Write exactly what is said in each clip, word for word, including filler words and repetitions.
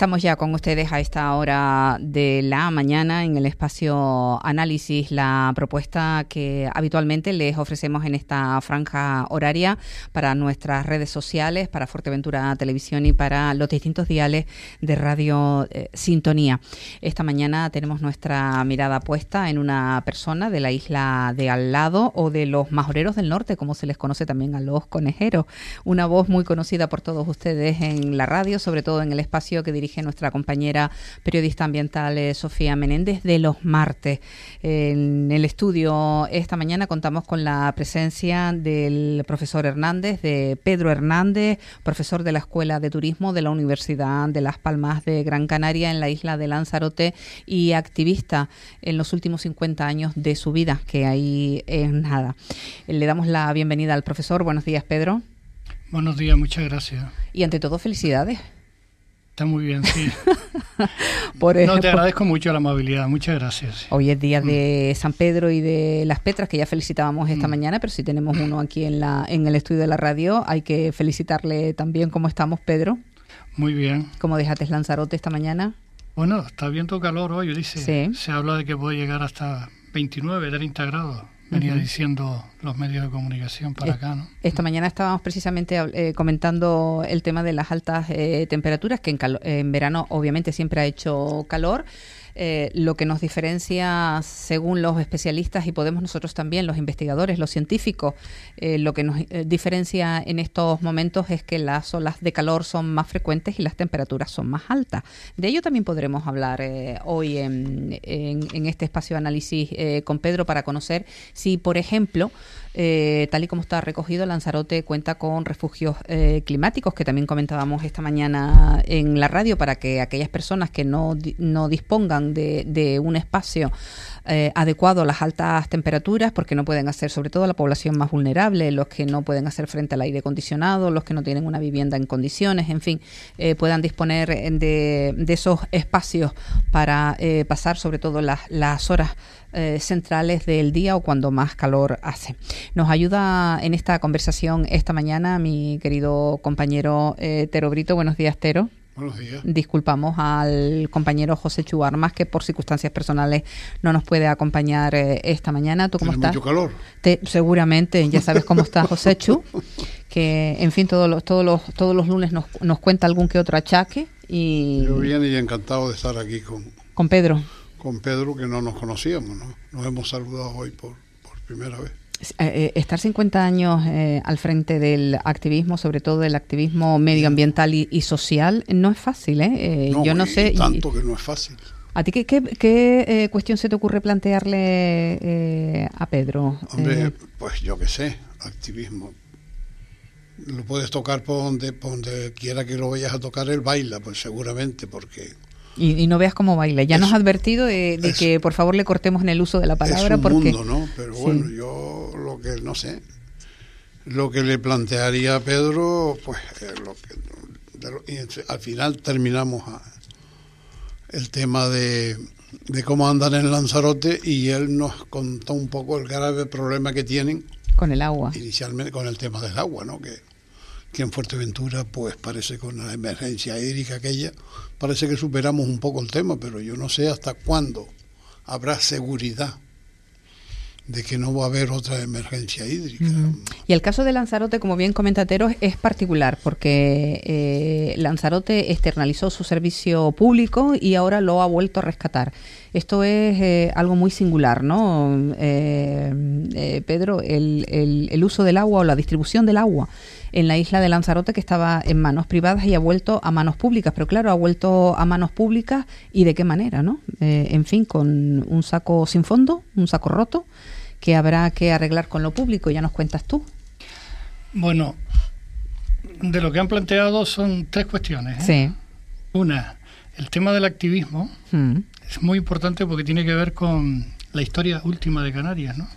Estamos ya con ustedes a esta hora de la mañana en el espacio Análisis, la propuesta que habitualmente les ofrecemos en esta franja horaria para nuestras redes sociales, para Fuerteventura Televisión y para los distintos diales de Radio eh, Sintonía. Esta mañana tenemos nuestra mirada puesta en una persona de la isla de al lado o de los majoreros del norte, como se les conoce también a los conejeros. Una voz muy conocida por todos ustedes en la radio, sobre todo en el espacio que dirige nuestra compañera periodista ambiental eh, Sofía Menéndez de los martes. En el estudio esta mañana contamos con la presencia del profesor Hernández, de Pedro Hernández, profesor de la Escuela de Turismo de la Universidad de Las Palmas de Gran Canaria en la isla de Lanzarote y activista en los últimos cincuenta años de su vida, que ahí es nada. Le damos la bienvenida al profesor. Buenos días, Pedro. Buenos días, muchas gracias. Y ante todo, felicidades. Está muy bien, sí. Por no, te agradezco mucho la amabilidad, muchas gracias. Hoy es día de San Pedro y de las Petras, que ya felicitábamos esta mm. mañana, pero si tenemos uno aquí en la en el estudio de la radio, hay que felicitarle también. ¿Cómo estamos, Pedro? Muy bien. ¿Cómo dejaste Lanzarote esta mañana? Bueno, está viendo calor hoy, dice. Sí. Se habla de que puede llegar hasta veintinueve, treinta grados. Venía uh-huh. diciendo los medios de comunicación para acá, ¿no? Esta mañana estábamos precisamente eh, comentando el tema de las altas eh, temperaturas, que en, cal- en verano obviamente siempre ha hecho calor. Eh, lo que nos diferencia, según los especialistas, y podemos nosotros también, los investigadores, los científicos, eh, lo que nos eh, diferencia en estos momentos es que las olas de calor son más frecuentes y las temperaturas son más altas. De ello también podremos hablar eh, hoy en, en, en este espacio de análisis eh, con Pedro, para conocer si, por ejemplo, Eh, tal y como está recogido, Lanzarote cuenta con refugios eh, climáticos, que también comentábamos esta mañana en la radio, para que aquellas personas que no, no dispongan de, de un espacio eh, adecuado a las altas temperaturas, porque no pueden hacer, sobre todo la población más vulnerable, los que no pueden hacer frente al aire acondicionado, los que no tienen una vivienda en condiciones, en fin, eh, puedan disponer de, de esos espacios para eh, pasar sobre todo las, las horas Eh, centrales del día o cuando más calor hace. Nos ayuda en esta conversación esta mañana mi querido compañero eh, Tero Brito. Buenos días, Tero. Buenos días. Disculpamos al compañero José Chu Armas, que por circunstancias personales no nos puede acompañar eh, esta mañana. ¿Tú cómo estás? Mucho calor. Te, seguramente, ya sabes cómo está José Chu, que en fin, todos los, todos los, todos los lunes nos, nos cuenta algún que otro achaque. Y yo bien y encantado de estar aquí con, con Pedro. Con Pedro, que no nos conocíamos, ¿no? Nos hemos saludado hoy por, por primera vez. Eh, estar cincuenta años eh, al frente del activismo, sobre todo del activismo medioambiental y, y social, no es fácil, ¿eh? eh no, yo no y sé. tanto y, que no es fácil. ¿A ti qué, qué, qué eh, cuestión se te ocurre plantearle eh, a Pedro? Hombre, eh, pues yo qué sé, activismo. Lo puedes tocar por donde, por donde quiera que lo vayas a tocar, él baila, pues seguramente, porque... Y, y no veas cómo baila. Ya es, nos ha advertido de, de es, que por favor le cortemos en el uso de la palabra. Es un porque mundo, ¿no? Pero sí. bueno, yo lo que, no sé, lo que le plantearía a Pedro, pues eh, lo que, de lo, y al final terminamos a, el tema de, de cómo andan en Lanzarote, y él nos contó un poco el grave problema que tienen. Con el agua. Inicialmente con el tema del agua, ¿no? Que que en Fuerteventura, pues parece con la emergencia hídrica aquella, parece que superamos un poco el tema, pero yo no sé hasta cuándo habrá seguridad de que no va a haber otra emergencia hídrica. Uh-huh. Y el caso de Lanzarote, como bien comenta Tero, es particular, porque eh, Lanzarote externalizó su servicio público y ahora lo ha vuelto a rescatar. Esto es eh, algo muy singular, ¿no? Eh, eh, Pedro, el, el, el uso del agua o la distribución del agua en la isla de Lanzarote, que estaba en manos privadas y ha vuelto a manos públicas, pero claro, ha vuelto a manos públicas, y de qué manera, ¿no? Eh, en fin, con un saco sin fondo, un saco roto, que habrá que arreglar con lo público. Ya nos cuentas tú. Bueno, de lo que han planteado son tres cuestiones, ¿eh? Sí. Una, el tema del activismo mm. es muy importante porque tiene que ver con la historia última de Canarias, ¿no?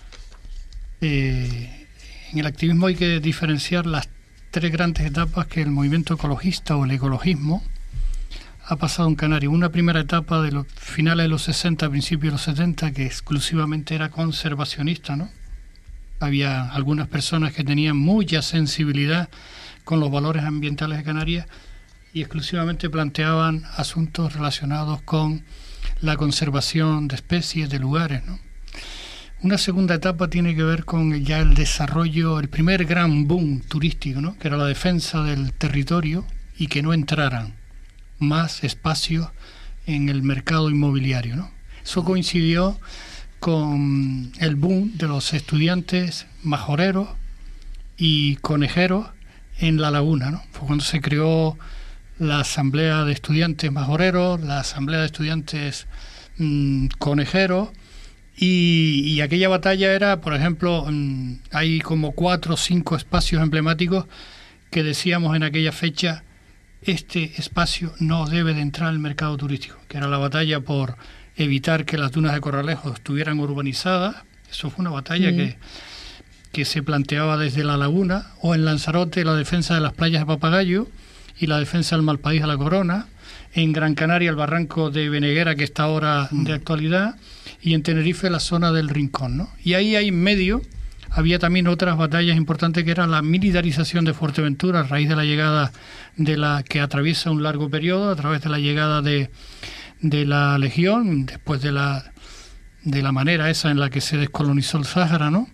Eh, en el activismo hay que diferenciar las tres grandes etapas que el movimiento ecologista o el ecologismo ha pasado en Canarias. Una primera etapa de los finales de los sesenta, principios de los setenta, que exclusivamente era conservacionista, ¿no? Había algunas personas que tenían mucha sensibilidad con los valores ambientales de Canarias, y exclusivamente planteaban asuntos relacionados con la conservación de especies, de lugares, ¿no? Una segunda etapa tiene que ver con ya el desarrollo, el primer gran boom turístico, ¿no? Que era la defensa del territorio y que no entraran más espacios en el mercado inmobiliario, ¿no? Eso coincidió con el boom de los estudiantes majoreros y conejeros en la laguna, ¿no? Fue cuando se creó la asamblea de estudiantes majoreros, la asamblea de estudiantes mmm, conejeros, y, y aquella batalla era, por ejemplo, mmm, hay como cuatro o cinco espacios emblemáticos que decíamos en aquella fecha: este espacio no debe de entrar al mercado turístico, que era la batalla por evitar que las dunas de Corralejo estuvieran urbanizadas. Eso fue una batalla mm. que, que se planteaba desde la laguna, o en Lanzarote la defensa de las playas de Papagayo y la defensa del Malpaís a la Corona, en Gran Canaria el barranco de Beneguera, que está ahora mm. de actualidad, y en Tenerife la zona del Rincón, ¿no? Y ahí, ahí en medio había también otras batallas importantes, que era la militarización de Fuerteventura a raíz de la llegada de la que atraviesa un largo periodo, a través de la llegada de, de la Legión, después de la de la manera esa en la que se descolonizó el Sáhara, ¿no?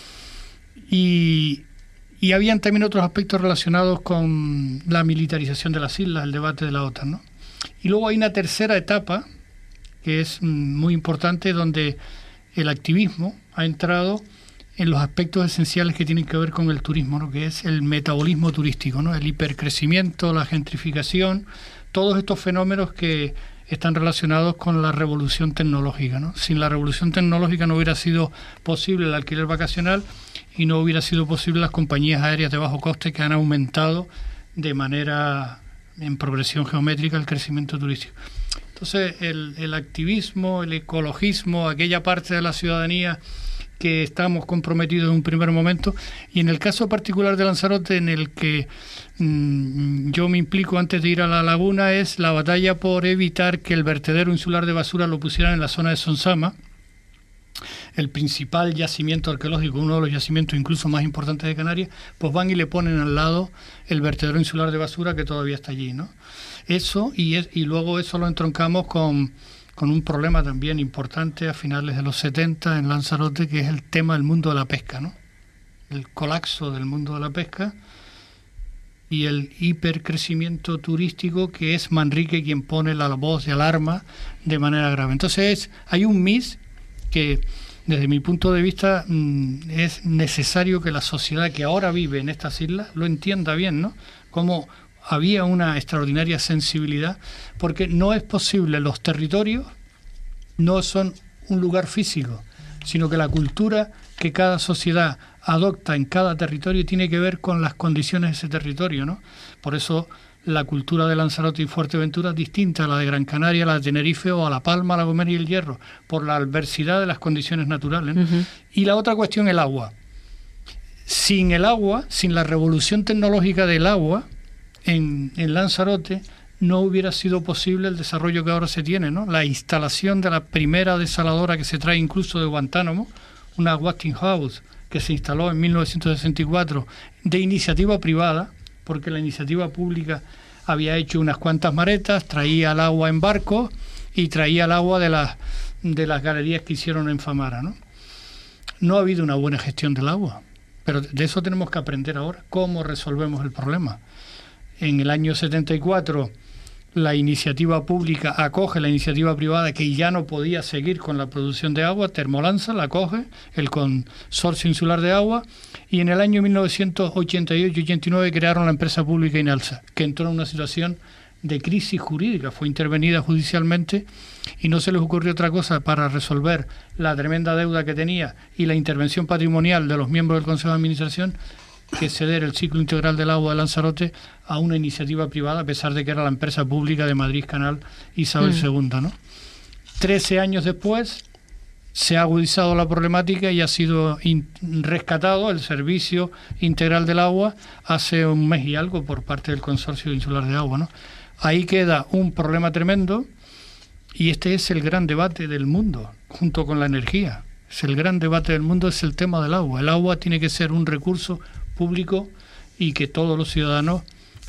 Y, y habían también otros aspectos relacionados con la militarización de las islas, el debate de la OTAN, ¿no? Y luego hay una tercera etapa que es muy importante, donde el activismo ha entrado en los aspectos esenciales que tienen que ver con el turismo, ¿no? Que es el metabolismo turístico, ¿no? El hipercrecimiento, la gentrificación, todos estos fenómenos que están relacionados con la revolución tecnológica, ¿no? Sin la revolución tecnológica no hubiera sido posible el alquiler vacacional y no hubiera sido posible las compañías aéreas de bajo coste, que han aumentado de manera en progresión geométrica el crecimiento turístico. Entonces, el, el activismo, el ecologismo, aquella parte de la ciudadanía que estamos comprometidos en un primer momento, y en el caso particular de Lanzarote, en el que mmm, yo me implico antes de ir a la laguna, es la batalla por evitar que el vertedero insular de basura lo pusieran en la zona de Sonsama, el principal yacimiento arqueológico, uno de los yacimientos incluso más importantes de Canarias. Pues van y le ponen al lado el vertedero insular de basura, que todavía está allí, ¿no? Eso, y, es, y luego eso lo entroncamos con... con un problema también importante a finales de los setenta en Lanzarote, que es el tema del mundo de la pesca, ¿no? El colapso del mundo de la pesca y el hipercrecimiento turístico, que es Manrique quien pone la voz de alarma de manera grave. Entonces hay un mix que, desde mi punto de vista, es necesario que la sociedad que ahora vive en estas islas lo entienda bien, ¿no? Como había una extraordinaria sensibilidad, porque no es posible, los territorios no son un lugar físico, sino que la cultura que cada sociedad adopta en cada territorio tiene que ver con las condiciones de ese territorio, ¿no? Por eso la cultura de Lanzarote y Fuerteventura es distinta a la de Gran Canaria, a la de Tenerife o a La Palma, La Gomera y El Hierro, por la adversidad de las condiciones naturales, ¿no? Uh-huh. Y la otra cuestión, el agua. Sin el agua, sin la revolución tecnológica del agua, En, en Lanzarote no hubiera sido posible el desarrollo que ahora se tiene, ¿no? La instalación de la primera desaladora que se trae incluso de Guantánamo, una Westinghouse que se instaló en mil novecientos sesenta y cuatro de iniciativa privada, porque la iniciativa pública había hecho unas cuantas maretas, traía el agua en barco y traía el agua de las, de las galerías que hicieron en Famara, ¿no? No ha habido una buena gestión del agua, pero de eso tenemos que aprender ahora, cómo resolvemos el problema. En el año setenta y cuatro la iniciativa pública acoge la iniciativa privada que ya no podía seguir con la producción de agua, Termolanza la acoge, el Consorcio Insular de Agua, y en el año mil novecientos ochenta y ocho ochenta y nueve crearon la empresa pública Inalsa, que entró en una situación de crisis jurídica, fue intervenida judicialmente y no se les ocurrió otra cosa para resolver la tremenda deuda que tenía y la intervención patrimonial de los miembros del Consejo de Administración, que ceder el ciclo integral del agua de Lanzarote a una iniciativa privada, a pesar de que era la empresa pública de Madrid Canal Isabel mm. segunda, ¿no? Trece años después se ha agudizado la problemática y ha sido in- rescatado el servicio integral del agua hace un mes y algo por parte del Consorcio Insular de Agua, ¿no? Ahí queda un problema tremendo, y este es el gran debate del mundo, junto con la energía. Es el gran debate del mundo, es el tema del agua. El agua tiene que ser un recurso público y que todos los ciudadanos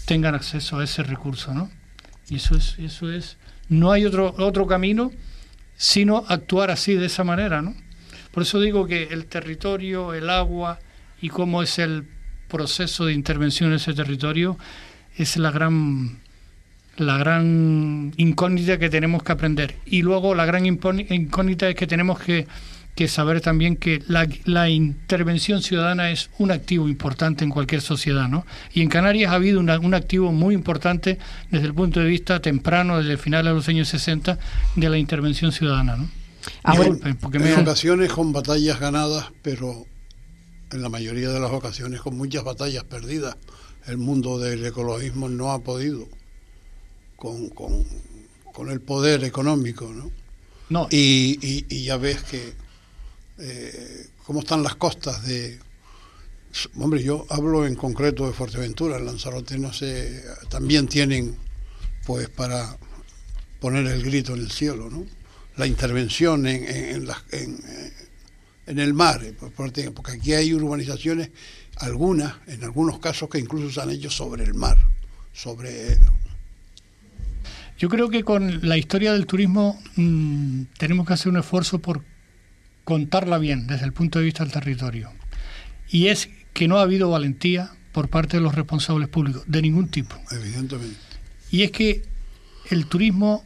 tengan acceso a ese recurso, ¿no? Y eso es, eso es, no hay otro, otro camino sino actuar así, de esa manera, ¿no? Por eso digo que el territorio, el agua y cómo es el proceso de intervención en ese territorio es la gran la gran incógnita que tenemos que aprender. Y luego la gran incógnita es que tenemos que, que saber también que la, la intervención ciudadana es un activo importante en cualquier sociedad, ¿no? Y en Canarias ha habido una, un activo muy importante desde el punto de vista temprano, desde el final de los años sesenta, de la intervención ciudadana, ¿no? Ah, Disculpen, porque en me... ocasiones con batallas ganadas, pero en la mayoría de las ocasiones con muchas batallas perdidas. El mundo del ecologismo no ha podido con, con, con el poder económico, ¿no? No. Y, y, y ya ves que eh, cómo están las costas de... Hombre, yo hablo en concreto de Fuerteventura, en Lanzarote, no sé, también tienen, pues, para poner el grito en el cielo, ¿no? La intervención en, en, en, la, en, en el mar, porque aquí hay urbanizaciones, algunas, en algunos casos, que incluso se han hecho sobre el mar, sobre... Yo creo que con la historia del turismo mmm, tenemos que hacer un esfuerzo por contarla bien desde el punto de vista del territorio. Y es que no ha habido valentía por parte de los responsables públicos, de ningún tipo. Evidentemente. Y es que el turismo,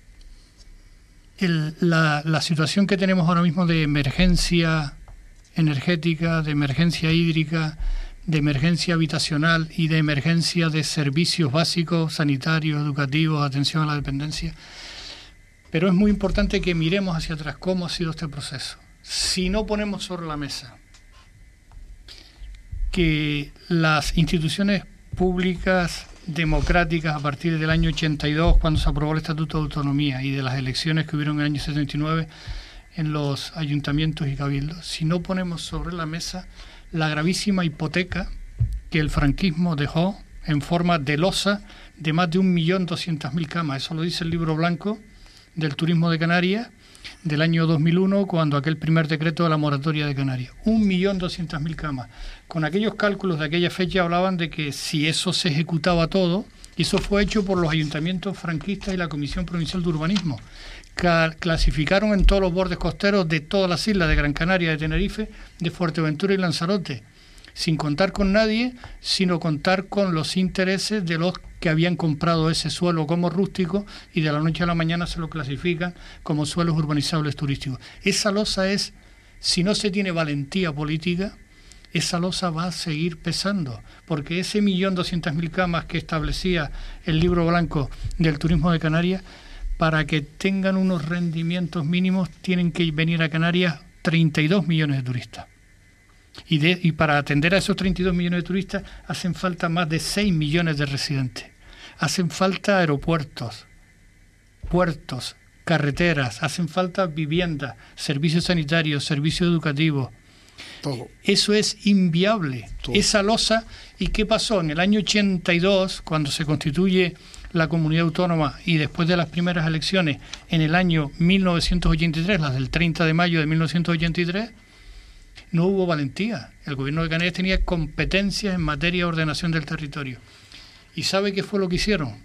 el, la, la situación que tenemos ahora mismo de emergencia energética, de emergencia hídrica, de emergencia habitacional y de emergencia de servicios básicos, sanitarios, educativos, atención a la dependencia. Pero es muy importante que miremos hacia atrás cómo ha sido este proceso. Si no ponemos sobre la mesa que las instituciones públicas democráticas a partir del año ochenta y dos, cuando se aprobó el Estatuto de Autonomía, y de las elecciones que hubieron en el año setenta y nueve en los ayuntamientos y cabildos, si no ponemos sobre la mesa la gravísima hipoteca que el franquismo dejó en forma de losa de más de un millón doscientas mil camas. Eso lo dice el libro blanco del turismo de Canarias del año dos mil uno, cuando aquel primer decreto de la moratoria de Canarias. Un millón doscientas mil camas. Con aquellos cálculos de aquella fecha hablaban de que si eso se ejecutaba todo, y eso fue hecho por los ayuntamientos franquistas y la Comisión Provincial de Urbanismo, clasificaron en todos los bordes costeros de todas las islas de Gran Canaria, de Tenerife, de Fuerteventura y Lanzarote, sin contar con nadie, sino contar con los intereses de los que habían comprado ese suelo como rústico, y de la noche a la mañana se lo clasifican como suelos urbanizables turísticos. Esa losa es, si no se tiene valentía política, esa losa va a seguir pesando, porque ese millón doscientas mil camas que establecía el libro blanco del turismo de Canarias, para que tengan unos rendimientos mínimos tienen que venir a Canarias treinta y dos millones de turistas. Y, de, y para atender a esos treinta y dos millones de turistas hacen falta más de seis millones de residentes. Hacen falta aeropuertos, puertos, carreteras, hacen falta viviendas, servicios sanitarios, servicios educativos. Todo. Eso es inviable. Todo. Esa losa. ¿Y qué pasó? En el año ochenta y dos, cuando se constituye la comunidad autónoma, y después de las primeras elecciones en el año mil novecientos ochenta y tres, las del treinta de mayo de mil novecientos ochenta y tres, no hubo valentía. El gobierno de Canarias tenía competencias en materia de ordenación del territorio. ¿Y sabe qué fue lo que hicieron?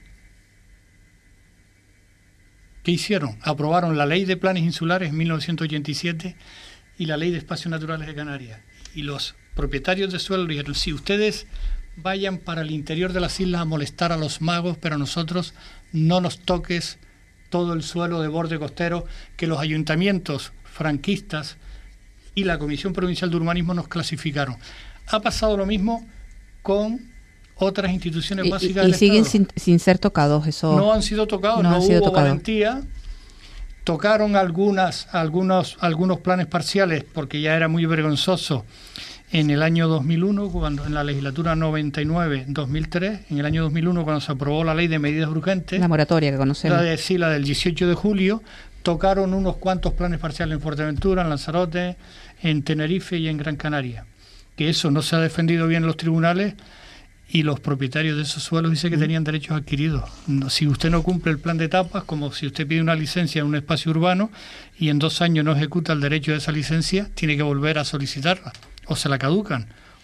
¿Qué hicieron? Aprobaron la Ley de Planes Insulares en mil novecientos ochenta y siete y la Ley de Espacios Naturales de Canarias. Y los propietarios de suelo dijeron: si ustedes vayan para el interior de las islas a molestar a los magos, pero nosotros no nos toques todo el suelo de borde costero que los ayuntamientos franquistas y la Comisión Provincial de Urbanismo nos clasificaron. Ha pasado lo mismo con otras instituciones y, básicas y, y del siguen Estado. sin, sin ser tocados. Eso no han sido tocados, no, no han sido hubo tocado. valentía. Tocaron algunas, algunos, algunos planes parciales, porque ya era muy vergonzoso en el año dos mil uno, cuando en la legislatura noventa y nueve dos mil tres, en el año dos mil uno, cuando se aprobó la ley de medidas urgentes, la moratoria que conocemos, la de, sí, la del dieciocho de julio, tocaron unos cuantos planes parciales en Fuerteventura, en Lanzarote, en Tenerife y en Gran Canaria. Que eso no se ha defendido bien en los tribunales, y los propietarios de esos suelos dicen que tenían derechos adquiridos. No, si usted no cumple el plan de etapas, como si usted pide una licencia en un espacio urbano y en dos años no ejecuta el derecho de esa licencia, tiene que volver a solicitarla, o se la caducan,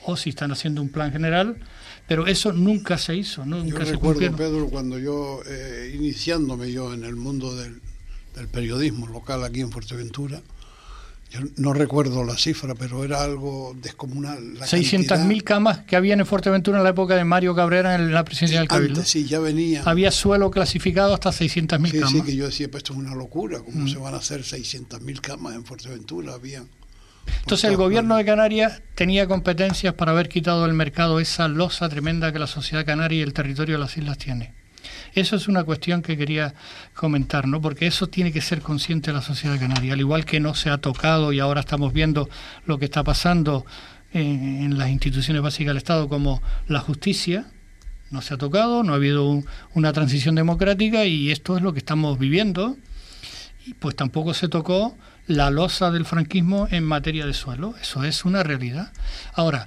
o si están haciendo un plan general, pero eso nunca se hizo, ¿no? Nunca yo se recuerdo, cumplieron. Pedro, cuando yo, eh, iniciándome yo en el mundo del, del periodismo local aquí en Fuerteventura, yo no recuerdo la cifra, pero era algo descomunal. seiscientas mil camas que habían en Fuerteventura en la época de Mario Cabrera en la presidencia del Cabildo. Antes, sí, ya venía. Había suelo clasificado hasta seiscientas mil sí, camas. Sí, que yo decía, pues esto es una locura, ¿cómo Mm. se van a hacer seiscientas mil camas en Fuerteventura? Habían. Entonces el gobierno de Canarias tenía competencias para haber quitado del mercado esa losa tremenda que la sociedad canaria y el territorio de las islas tiene. Eso es una cuestión que quería comentar, ¿no? Porque eso tiene que ser consciente la sociedad canaria, al igual que no se ha tocado y ahora estamos viendo lo que está pasando en, en las instituciones básicas del Estado como la justicia, no se ha tocado, no ha habido un, una transición democrática y esto es lo que estamos viviendo. Y pues tampoco se tocó la losa del franquismo en materia de suelo, eso es una realidad. Ahora,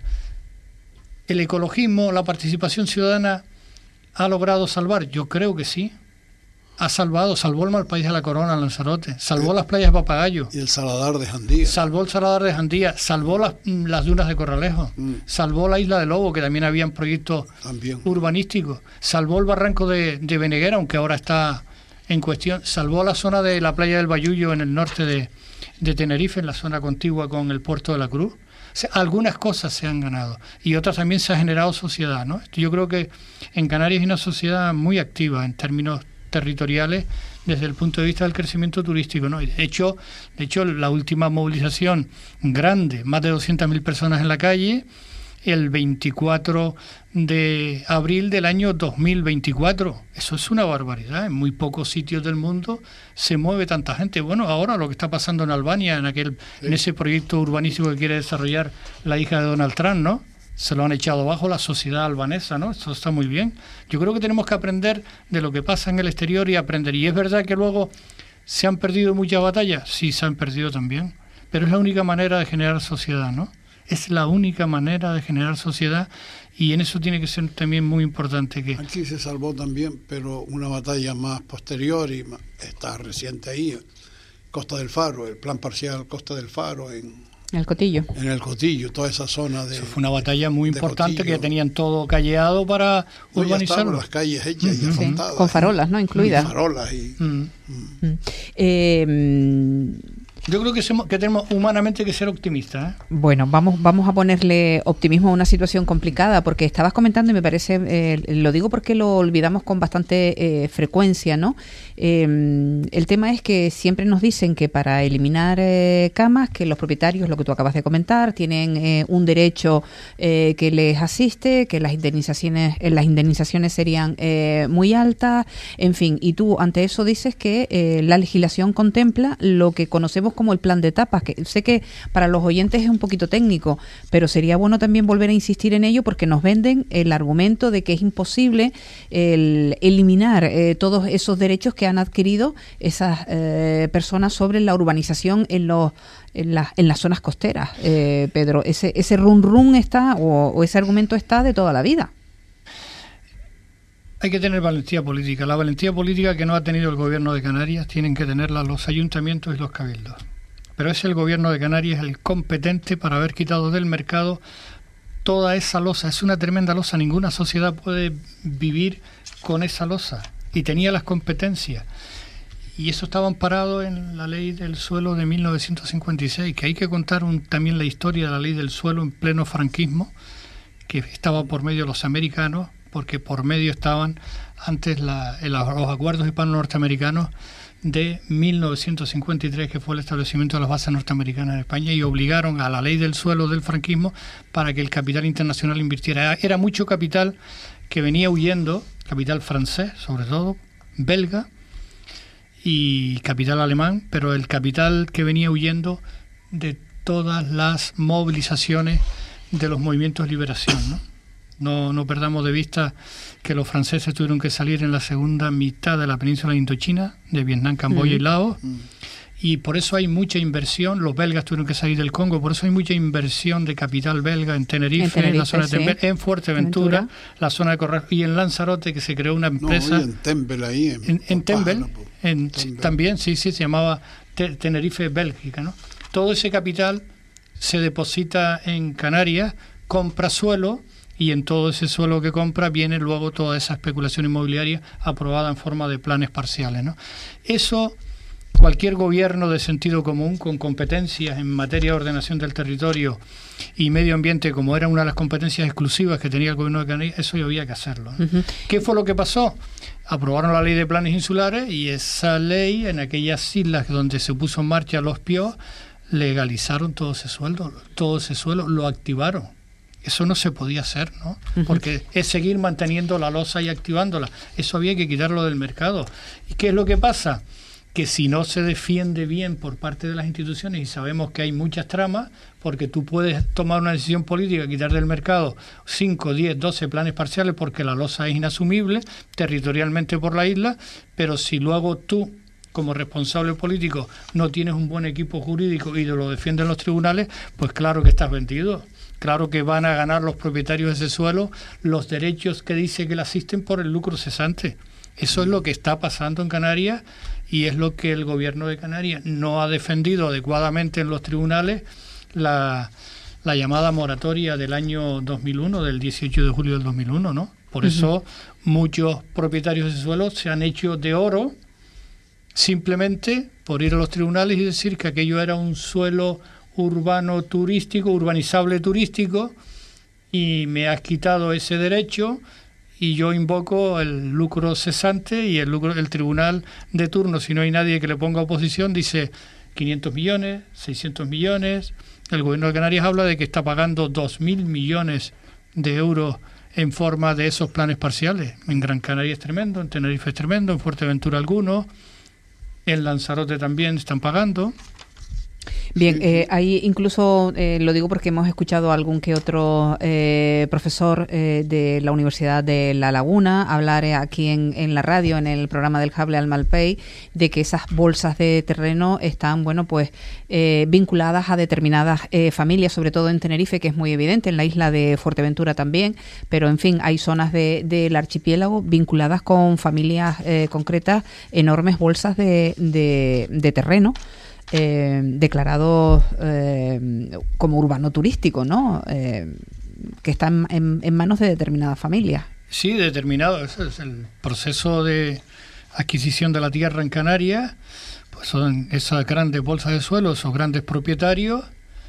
el ecologismo, la participación ciudadana, ¿ha logrado salvar? Yo creo que sí. Ha salvado, salvó el Malpaís de la Corona, Lanzarote, salvó las playas de Papagayo. Y el Saladar de Jandía. Salvó el Saladar de Jandía, salvó las, las dunas de Corralejo, mm. salvó la Isla de Lobo, que también habían proyectos también urbanísticos, salvó el barranco de, de Beneguera, aunque ahora está en cuestión, salvó la zona de la playa del Bayullo en el norte de, de Tenerife, en la zona contigua con el puerto de la Cruz. O sea, algunas cosas se han ganado y otras también se ha generado sociedad, ¿no? Yo creo que en Canarias hay una sociedad muy activa en términos territoriales desde el punto de vista del crecimiento turístico, ¿no? De hecho, de hecho la última movilización grande, más de doscientas mil personas en la calle, el veinticuatro de abril del año dos mil veinticuatro. Eso es una barbaridad. En muy pocos sitios del mundo se mueve tanta gente. Bueno, ahora lo que está pasando en Albania, en aquel, sí. en ese proyecto urbanístico que quiere desarrollar la hija de Donald Trump, ¿no? Se lo han echado abajo la sociedad albanesa, ¿no? Eso está muy bien. Yo creo que tenemos que aprender de lo que pasa en el exterior y aprender. Y es verdad que luego se han perdido muchas batallas. Sí, se han perdido también. Pero es la única manera de generar sociedad, ¿no? Es la única manera de generar sociedad y en eso tiene que ser también muy importante que... Aquí se salvó también, pero una batalla más posterior y más, está reciente ahí, Costa del Faro, el plan parcial Costa del Faro en... El Cotillo. En el Cotillo, toda esa zona de... Eso fue una batalla muy importante, que ya tenían todo calleado para no, urbanizarlo. Ya las calles hechas uh-huh. y asfaltadas. Sí, con farolas, ¿no? Incluidas. Con farolas y... Mm. Mm. Eh... Yo creo que, somos, que tenemos humanamente que ser optimistas, ¿eh? Bueno, vamos vamos a ponerle optimismo a una situación complicada, porque estabas comentando y me parece, eh, lo digo porque lo olvidamos con bastante eh, frecuencia, ¿no? Eh, el tema es que siempre nos dicen que para eliminar eh, camas, que los propietarios, lo que tú acabas de comentar, tienen eh, un derecho eh, que les asiste, que las indemnizaciones, eh, las indemnizaciones serían eh, muy altas, en fin, y tú ante eso dices que eh, la legislación contempla lo que conocemos como el plan de etapas, que sé que para los oyentes es un poquito técnico, pero sería bueno también volver a insistir en ello porque nos venden el argumento de que es imposible el eliminar eh, todos esos derechos que han adquirido esas eh, personas sobre la urbanización en los en, la, en las zonas costeras. Eh, Pedro, ese ese run run está o, o ese argumento está de toda la vida. Hay que tener valentía política. La valentía política que no ha tenido el gobierno de Canarias tienen que tenerla los ayuntamientos y los cabildos. Pero es el gobierno de Canarias el competente para haber quitado del mercado toda esa losa. Es una tremenda losa. Ninguna sociedad puede vivir con esa losa. Y tenía las competencias. Y eso estaba amparado en la ley del suelo de mil novecientos cincuenta y seis, que hay que contar un, también la historia de la ley del suelo en pleno franquismo, que estaba por medio de los americanos, porque por medio estaban antes la, el, los acuerdos hispano-norteamericanos de mil novecientos cincuenta y tres, que fue el establecimiento de las bases norteamericanas en España, y obligaron a la ley del suelo del franquismo para que el capital internacional invirtiera. Era mucho capital que venía huyendo, capital francés sobre todo, belga y capital alemán, pero el capital que venía huyendo de todas las movilizaciones de los movimientos de liberación, ¿no? No, no perdamos de vista que los franceses tuvieron que salir en la segunda mitad de la península de Indochina, de Vietnam, Camboya mm. y Laos, mm. y por eso hay mucha inversión. Los belgas tuvieron que salir del Congo, por eso hay mucha inversión de capital belga en Tenerife, en, Tenerife, en la zona de Tembel, sí. en Fuerteventura, Ventura. la zona de Corral, y en Lanzarote, que se creó una empresa. No, y en Tembel ahí. En, en, en Tembel, en, Tembel. También, sí, sí, se llamaba Te, Tenerife Bélgica, ¿no? Todo ese capital se deposita en Canarias compra suelo y en todo ese suelo que compra viene luego toda esa especulación inmobiliaria aprobada en forma de planes parciales, ¿no? Eso, cualquier gobierno de sentido común con competencias en materia de ordenación del territorio y medio ambiente, como era una de las competencias exclusivas que tenía el gobierno de Canarias, eso había que hacerlo, ¿no? Uh-huh. ¿Qué fue lo que pasó? Aprobaron la ley de planes insulares y esa ley, en aquellas islas donde se puso en marcha los P I O, legalizaron todo ese suelo, todo ese suelo, lo activaron. Eso no se podía hacer, ¿no? Uh-huh. Porque es seguir manteniendo la losa y activándola. Eso había que quitarlo del mercado. ¿Y qué es lo que pasa? Que si no se defiende bien por parte de las instituciones, y sabemos que hay muchas tramas, porque tú puedes tomar una decisión política, quitar del mercado cinco, diez, doce planes parciales porque la losa es inasumible territorialmente por la isla, pero si luego tú, como responsable político, no tienes un buen equipo jurídico y lo defienden los tribunales, pues claro que estás vendido. Claro que van a ganar los propietarios de ese suelo los derechos que dice que le asisten por el lucro cesante. Eso es lo que está pasando en Canarias y es lo que el gobierno de Canarias no ha defendido adecuadamente en los tribunales, la, la llamada moratoria del año dos mil uno, del dieciocho de julio del dos mil uno, ¿no? Por uh-huh. eso muchos propietarios de suelo se han hecho de oro simplemente por ir a los tribunales y decir que aquello era un suelo urbano turístico, urbanizable turístico, y me has quitado ese derecho y yo invoco el lucro cesante y el lucro, el tribunal de turno, si no hay nadie que le ponga oposición, dice quinientos millones, seiscientos millones. El gobierno de Canarias habla de que está pagando dos mil millones de euros en forma de esos planes parciales. En Gran Canaria es tremendo, en Tenerife es tremendo, en Fuerteventura algunos, en Lanzarote también están pagando. Bien, eh, ahí incluso eh, lo digo porque hemos escuchado a algún que otro eh, profesor eh, de la Universidad de La Laguna hablar eh, aquí en, en la radio, en el programa del Cable al Malpey, de que esas bolsas de terreno están, bueno, pues eh, vinculadas a determinadas eh, familias, sobre todo en Tenerife, que es muy evidente, en la isla de Fuerteventura también, pero en fin, hay zonas de, del archipiélago vinculadas con familias eh, concretas, enormes bolsas de, de, de terreno. Eh, declarado eh, como urbano turístico, ¿no? Eh, que están en, en manos de determinadas familias. Sí, determinado. Ese es el proceso de adquisición de la tierra en Canarias. Pues son esas grandes bolsas de suelo, esos grandes propietarios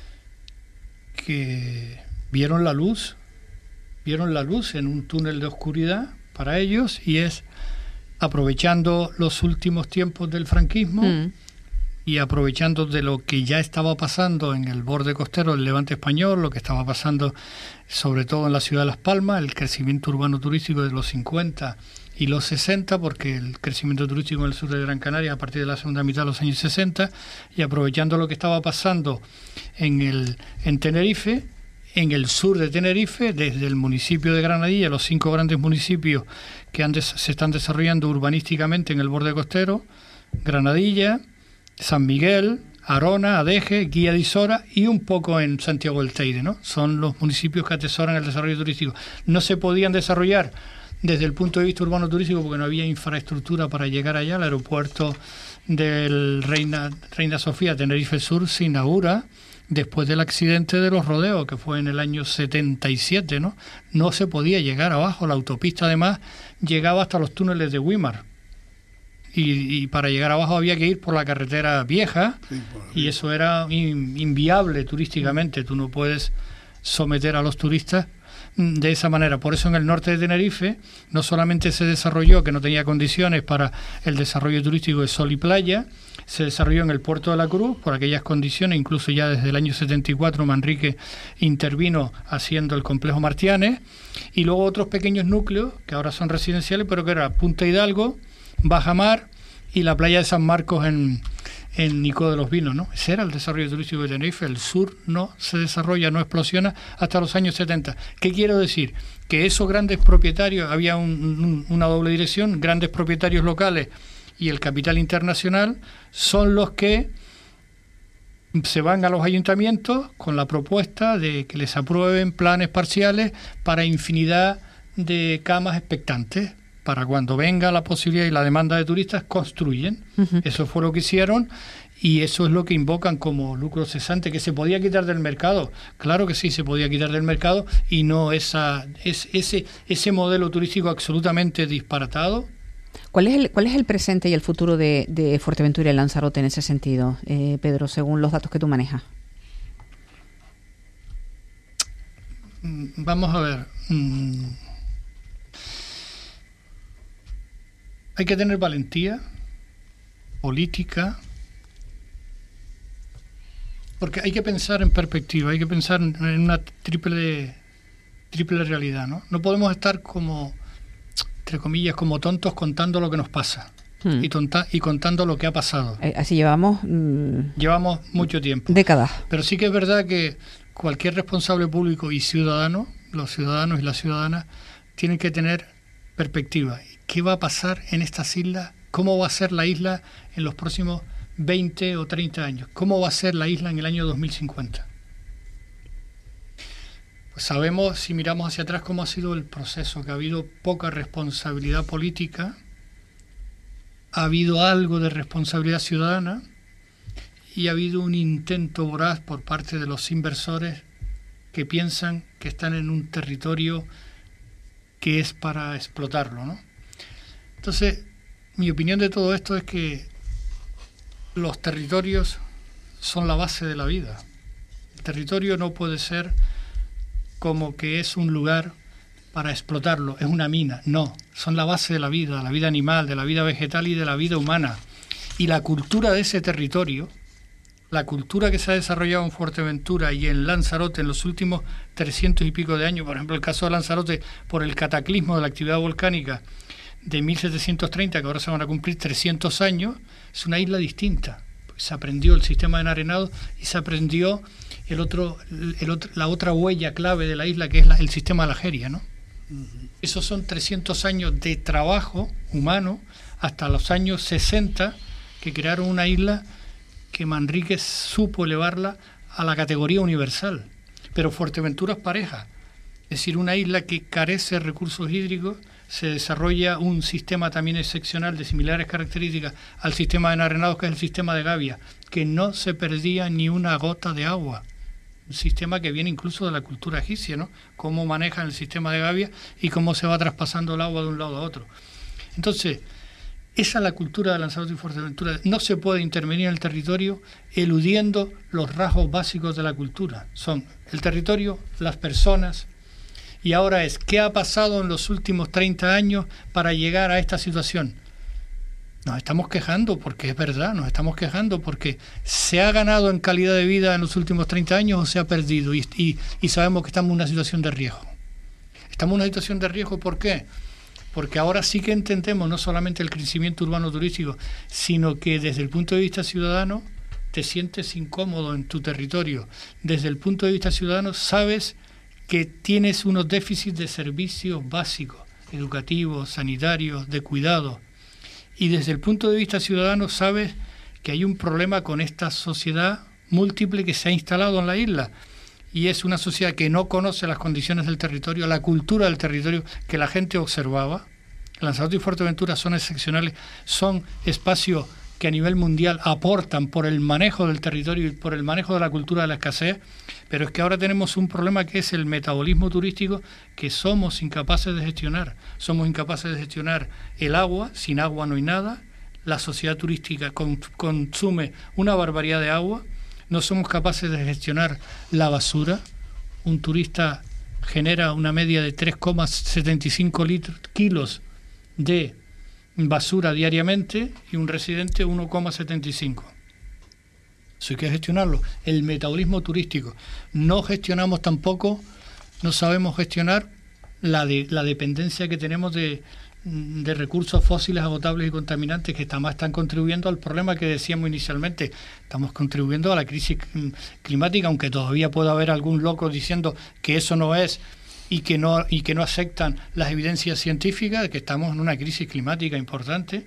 que vieron la luz, vieron la luz en un túnel de oscuridad para ellos, y es aprovechando los últimos tiempos del franquismo. Mm. Y aprovechando de lo que ya estaba pasando en el borde costero del Levante español, lo que estaba pasando sobre todo en la ciudad de Las Palmas, el crecimiento urbano turístico de los cincuenta y los sesenta, porque el crecimiento turístico en el sur de Gran Canaria a partir de la segunda mitad de los años sesenta, y aprovechando lo que estaba pasando en el en Tenerife, en el sur de Tenerife, desde el municipio de Granadilla, los cinco grandes municipios que han des- se están desarrollando urbanísticamente en el borde costero, Granadilla, San Miguel, Arona, Adeje, Guía de Isora y un poco en Santiago del Teide, ¿no? Son los municipios que atesoran el desarrollo turístico. No se podían desarrollar desde el punto de vista urbano turístico porque no había infraestructura para llegar allá. El aeropuerto del Reina, Reina Sofía, Tenerife Sur, se inaugura después del accidente de los rodeos, que fue en el año setenta y siete, ¿no? No se podía llegar abajo. La autopista, además, llegaba hasta los túneles de Güímar. Y, y para llegar abajo había que ir por la carretera vieja, sí, y eso era in, inviable turísticamente. Tú no puedes someter a los turistas de esa manera. Por eso en el norte de Tenerife no solamente se desarrolló, que no tenía condiciones para el desarrollo turístico de sol y playa, se desarrolló en el puerto de la Cruz por aquellas condiciones. Incluso ya desde el año setenta y cuatro Manrique intervino haciendo el complejo Martianes, y luego otros pequeños núcleos que ahora son residenciales, pero que era Punta Hidalgo, Bajamar y la playa de San Marcos en, en Nicó de los Vinos, ¿no? Ese era el desarrollo turístico de Tenerife. El sur no se desarrolla, no explosiona hasta los años setenta. ¿Qué quiero decir? Que esos grandes propietarios, había un, un, una doble dirección, grandes propietarios locales y el capital internacional, son los que se van a los ayuntamientos con la propuesta de que les aprueben planes parciales para infinidad de camas expectantes. Para cuando venga la posibilidad y la demanda de turistas, construyen. Uh-huh. Eso fue lo que hicieron, Y eso es lo que invocan como lucro cesante, que se podía quitar del mercado. Claro que sí, se podía quitar del mercado, y no esa es, ese, ese modelo turístico absolutamente disparatado. ¿Cuál es el, cuál es el presente y el futuro de, de Fuerteventura y Lanzarote en ese sentido, eh, Pedro, según los datos que tú manejas? Vamos a ver. Mm. Hay que tener valentía política, porque hay que pensar en perspectiva, hay que pensar en una triple triple realidad, ¿no? No podemos estar como, entre comillas, como tontos contando lo que nos pasa hmm. y, tonta, y contando lo que ha pasado. Eh, así llevamos... Mmm, llevamos mucho tiempo. Décadas. Pero sí que es verdad que cualquier responsable público y ciudadano, los ciudadanos y las ciudadanas, tienen que tener perspectiva. ¿Qué va a pasar en estas islas? ¿Cómo va a ser la isla en los próximos veinte o treinta años? ¿Cómo va a ser la isla en el año dos mil cincuenta? Pues sabemos, si miramos hacia atrás, cómo ha sido el proceso, que ha habido poca responsabilidad política, ha habido algo de responsabilidad ciudadana y ha habido un intento voraz por parte de los inversores que piensan que están en un territorio que es para explotarlo, ¿no? Entonces, mi opinión de todo esto es que los territorios son la base de la vida. El territorio no puede ser como que es un lugar para explotarlo, es una mina. No, son la base de la vida, de la vida animal, de la vida vegetal y de la vida humana. Y la cultura de ese territorio, la cultura que se ha desarrollado en Fuerteventura y en Lanzarote en los últimos trescientos y pico de años, por ejemplo, el caso de Lanzarote, por el cataclismo de la actividad volcánica de mil setecientos treinta, que ahora se van a cumplir trescientos años, es una isla distinta. Se aprendió el sistema de enarenado y se aprendió el otro, el otro, la otra huella clave de la isla, que es la, el sistema de la jeria, ¿no? Uh-huh. Esos son trescientos años de trabajo humano hasta los años sesenta, que crearon una isla que Manríquez supo elevarla a la categoría universal. Pero Fuerteventura es pareja, es decir, una isla que carece de recursos hídricos. Se desarrolla un sistema también excepcional de similares características al sistema de enarenados, que es el sistema de Gavia, que no se perdía ni una gota de agua. Un sistema que viene incluso de la cultura egipcia, ¿no? Cómo manejan el sistema de Gavia y cómo se va traspasando el agua de un lado a otro. Entonces, esa es la cultura de Lanzarote y Fuerteventura. No se puede intervenir en el territorio eludiendo los rasgos básicos de la cultura. Son el territorio, las personas. Y ahora es, ¿qué ha pasado en los últimos treinta años para llegar a esta situación? Nos estamos quejando porque es verdad, nos estamos quejando porque se ha ganado en calidad de vida en los últimos treinta años o se ha perdido, y, y, y sabemos que estamos en una situación de riesgo. Estamos en una situación de riesgo, ¿por qué? Porque ahora sí que entendemos no solamente el crecimiento urbano turístico, sino que desde el punto de vista ciudadano te sientes incómodo en tu territorio. Desde el punto de vista ciudadano sabes que tienes unos déficits de servicios básicos, educativos, sanitarios, de cuidado. Y desde el punto de vista ciudadano sabes que hay un problema con esta sociedad múltiple que se ha instalado en la isla. Y es una sociedad que no conoce las condiciones del territorio, la cultura del territorio que la gente observaba. Lanzarote y Fuerteventura son excepcionales, son espacios que a nivel mundial aportan por el manejo del territorio y por el manejo de la cultura de la escasez, pero es que ahora tenemos un problema que es el metabolismo turístico, que somos incapaces de gestionar. Somos incapaces de gestionar el agua, sin agua no hay nada, la sociedad turística con, consume una barbaridad de agua, no somos capaces de gestionar la basura. Un turista genera una media de tres coma setenta y cinco litros, kilos de basura diariamente y un residente uno coma setenta y cinco. Eso hay que gestionarlo. El metabolismo turístico. No gestionamos tampoco, no sabemos gestionar la, de, la dependencia que tenemos de, de recursos fósiles agotables y contaminantes, que además están contribuyendo al problema que decíamos inicialmente. Estamos contribuyendo a la crisis climática, aunque todavía pueda haber algún loco diciendo que eso no es y que no y que no aceptan las evidencias científicas de que estamos en una crisis climática importante.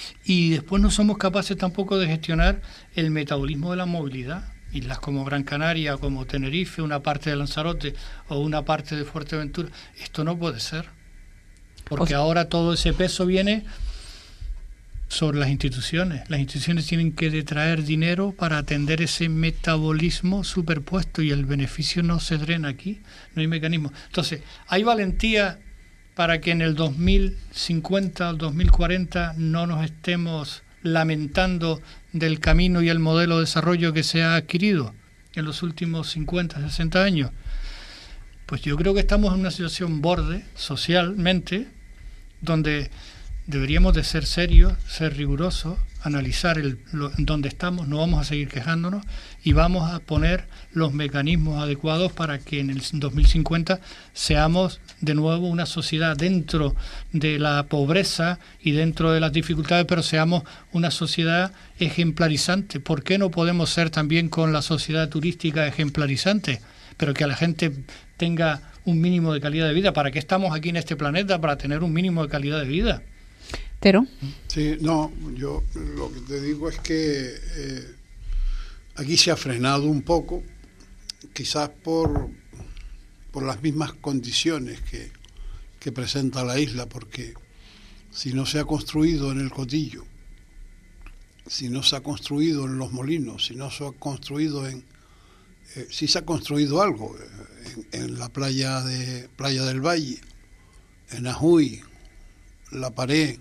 Y después no somos capaces tampoco de gestionar el metabolismo de la movilidad. Islas como Gran Canaria, como Tenerife, una parte de Lanzarote o una parte de Fuerteventura. Esto no puede ser, porque o sea, ahora todo ese peso viene sobre las instituciones. Las instituciones tienen que detraer dinero para atender ese metabolismo superpuesto y el beneficio no se drena aquí, no hay mecanismo. Entonces, hay valentía para que en el dos mil cincuenta o dos mil cuarenta no nos estemos lamentando del camino y el modelo de desarrollo que se ha adquirido en los últimos cincuenta, sesenta años. Pues yo creo que estamos en una situación borde socialmente donde deberíamos de ser serios, ser rigurosos, analizar el, lo, dónde estamos, no vamos a seguir quejándonos y vamos a poner los mecanismos adecuados para que en el dos mil cincuenta seamos de nuevo una sociedad dentro de la pobreza y dentro de las dificultades, pero seamos una sociedad ejemplarizante. ¿Por qué no podemos ser también con la sociedad turística ejemplarizante? Pero que a la gente tenga un mínimo de calidad de vida. ¿Para qué estamos aquí en este planeta? Para tener un mínimo de calidad de vida. Pero sí, no, yo lo que te digo es que eh, aquí se ha frenado un poco, quizás por, por las mismas condiciones que, que presenta la isla, porque si no se ha construido en el Cotillo, si no se ha construido en Los Molinos, si no se ha construido en... Eh, si se ha construido algo en, en la playa de Playa del Valle, en Ajuy, La Pared,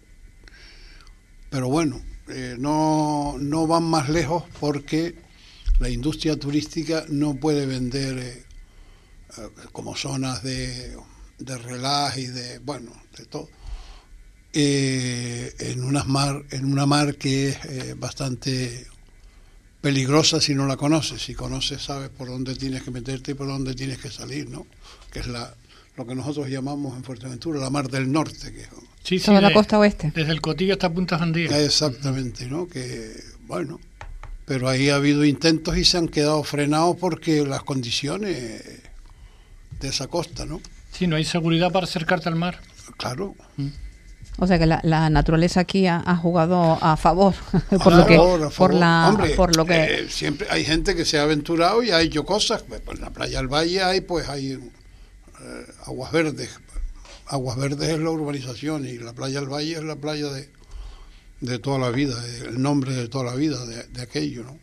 pero bueno, eh, no, no van más lejos porque la industria turística no puede vender eh, eh, como zonas de, de relax y de, bueno, de todo, eh, en, unas mar, en una mar que es eh, bastante peligrosa si no la conoces. Si conoces, sabes por dónde tienes que meterte y por dónde tienes que salir, ¿no? Que es la lo que nosotros llamamos en Fuerteventura la Mar del Norte, que sí, sí, toda la de, costa oeste. Desde el Cotillo hasta Punta Jandía. Exactamente, ¿no? Que, bueno, pero ahí ha habido intentos y se han quedado frenados porque las condiciones de esa costa, ¿no? Sí, no hay seguridad para acercarte al mar. Claro. Mm. O sea que la, la naturaleza aquí ha, ha jugado a favor, por a lo que, favor, a favor. por la, Hombre, por lo que eh, siempre hay gente que se ha aventurado y ha hecho cosas. Pues en la playa del Valle hay, pues hay eh, aguas verdes. Aguas Verdes es la urbanización y la playa del Valle es la playa de, de toda la vida, el nombre de toda la vida de, de aquello, ¿no?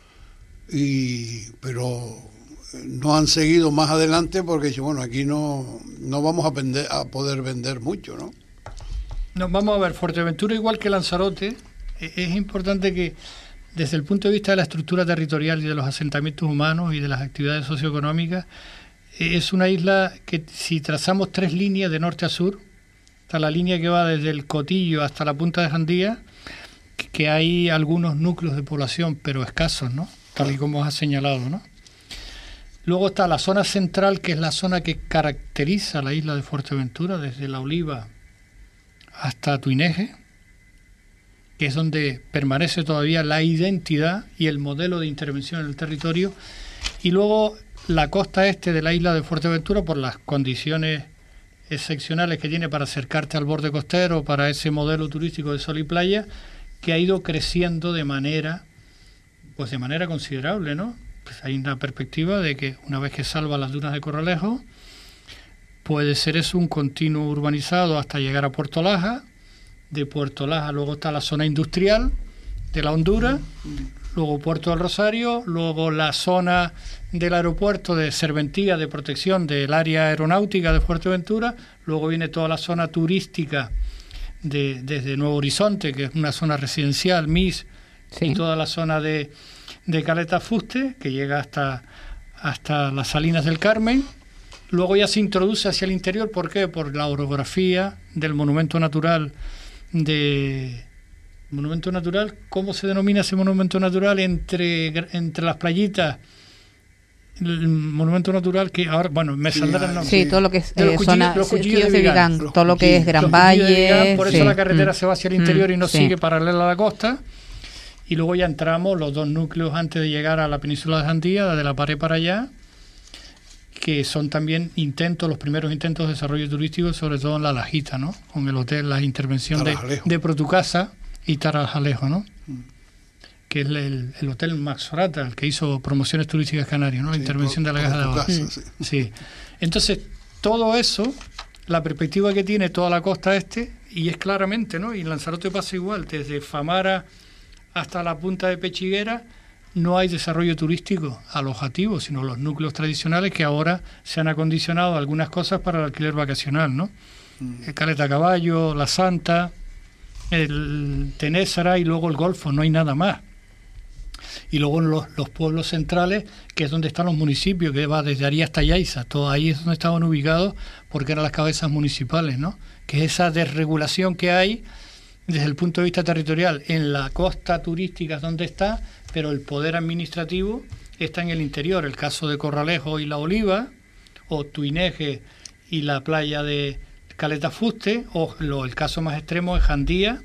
Y pero no han seguido más adelante porque bueno, aquí no no vamos a, vender, a poder vender mucho, ¿no? No, vamos a ver, Fuerteventura igual que Lanzarote, es importante que desde el punto de vista de la estructura territorial y de los asentamientos humanos y de las actividades socioeconómicas, es una isla que si trazamos tres líneas de norte a sur, está la línea que va desde el Cotillo hasta la Punta de Jandía, que hay algunos núcleos de población, pero escasos, ¿no? Tal y como has señalado, ¿no? Luego está la zona central, que es la zona que caracteriza la isla de Fuerteventura, desde La Oliva hasta Tuineje, que es donde permanece todavía la identidad y el modelo de intervención en el territorio. Y luego la costa este de la isla de Fuerteventura, por las condiciones excepcionales que tiene para acercarte al borde costero, para ese modelo turístico de sol y playa, que ha ido creciendo de manera, pues de manera considerable, ¿no? Pues hay una perspectiva de que una vez que salva las dunas de Corralejo, puede ser eso un continuo urbanizado hasta llegar a Puerto Laja. De Puerto Laja luego está la zona industrial de la Honduras, luego Puerto del Rosario, luego la zona del aeropuerto de serventía de protección del área aeronáutica de Fuerteventura, luego viene toda la zona turística de, desde Nuevo Horizonte, que es una zona residencial, M I S, sí. Y toda la zona de, de Caleta Fuste, que llega hasta, hasta las Salinas del Carmen. Luego ya se introduce hacia el interior, ¿por qué? Por la orografía del monumento natural de... Monumento natural, ¿cómo se denomina ese monumento natural? Entre, entre las playitas, el monumento natural que ahora, bueno, me saldrá el nombre. Sí, todo lo que es eh, cuchillos, zona, los cuchillos de Vigán, todo lo que es Gran Valle. Vigán, por sí. eso la carretera mm. se va hacia el interior mm, y no sí. sigue paralela a la costa. Y luego ya entramos los dos núcleos antes de llegar a la península de Jandía, de La Pared para allá, que son también intentos, los primeros intentos de desarrollo turístico, sobre todo en La Lajita, ¿no? Con el hotel, la intervención de, de Protucasa y Tarajalejo, ¿no? Mm. Que es el, el hotel Maxorata, el que hizo Promociones Turísticas Canarias, ¿no? La sí, intervención por, de la Caja de Agua. Sí. sí. Entonces, todo eso, la perspectiva que tiene toda la costa este, y es claramente, ¿no? Y en Lanzarote pasa igual, desde Famara hasta la punta de Pechiguera no hay desarrollo turístico alojativo, sino los núcleos tradicionales que ahora se han acondicionado algunas cosas para el alquiler vacacional, ¿no? Mm. El Caleta Caballo, La Santa, el Tenésara y luego el Golfo, no hay nada más. Y luego en los, los pueblos centrales, que es donde están los municipios, que va desde Arí hasta Yaiza, todo ahí es donde estaban ubicados porque eran las cabezas municipales, ¿no? Que es esa desregulación que hay desde el punto de vista territorial. En la costa turística es donde está, pero el poder administrativo está en el interior. El caso de Corralejo y La Oliva, o Tuineje y la playa de Caleta Fuste, o lo, el caso más extremo es Jandía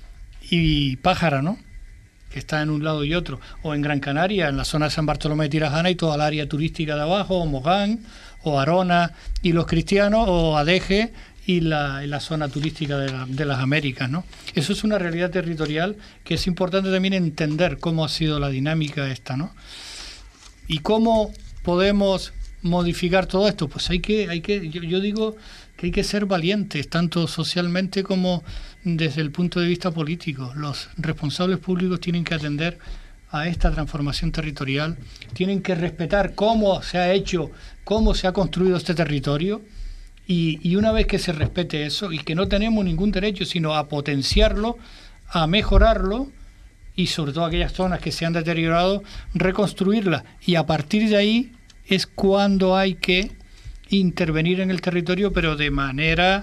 y Pájara, ¿no? Que está en un lado y otro, o en Gran Canaria, en la zona de San Bartolomé de Tirajana y toda el área turística de abajo, o Mogán, o Arona y los cristianos, o Adeje y la, y la zona turística de, la, de las Américas, ¿no? Eso es una realidad territorial que es importante también entender cómo ha sido la dinámica esta, ¿no? Y cómo podemos modificar todo esto. Pues hay que, hay que, yo, yo digo que hay que ser valientes, tanto socialmente como desde el punto de vista político. Los responsables públicos tienen que atender a esta transformación territorial, tienen que respetar cómo se ha hecho, cómo se ha construido este territorio, y, y una vez que se respete eso, y que no tenemos ningún derecho sino a potenciarlo, a mejorarlo, y sobre todo aquellas zonas que se han deteriorado, reconstruirlas, y a partir de ahí es cuando hay que intervenir en el territorio, pero de manera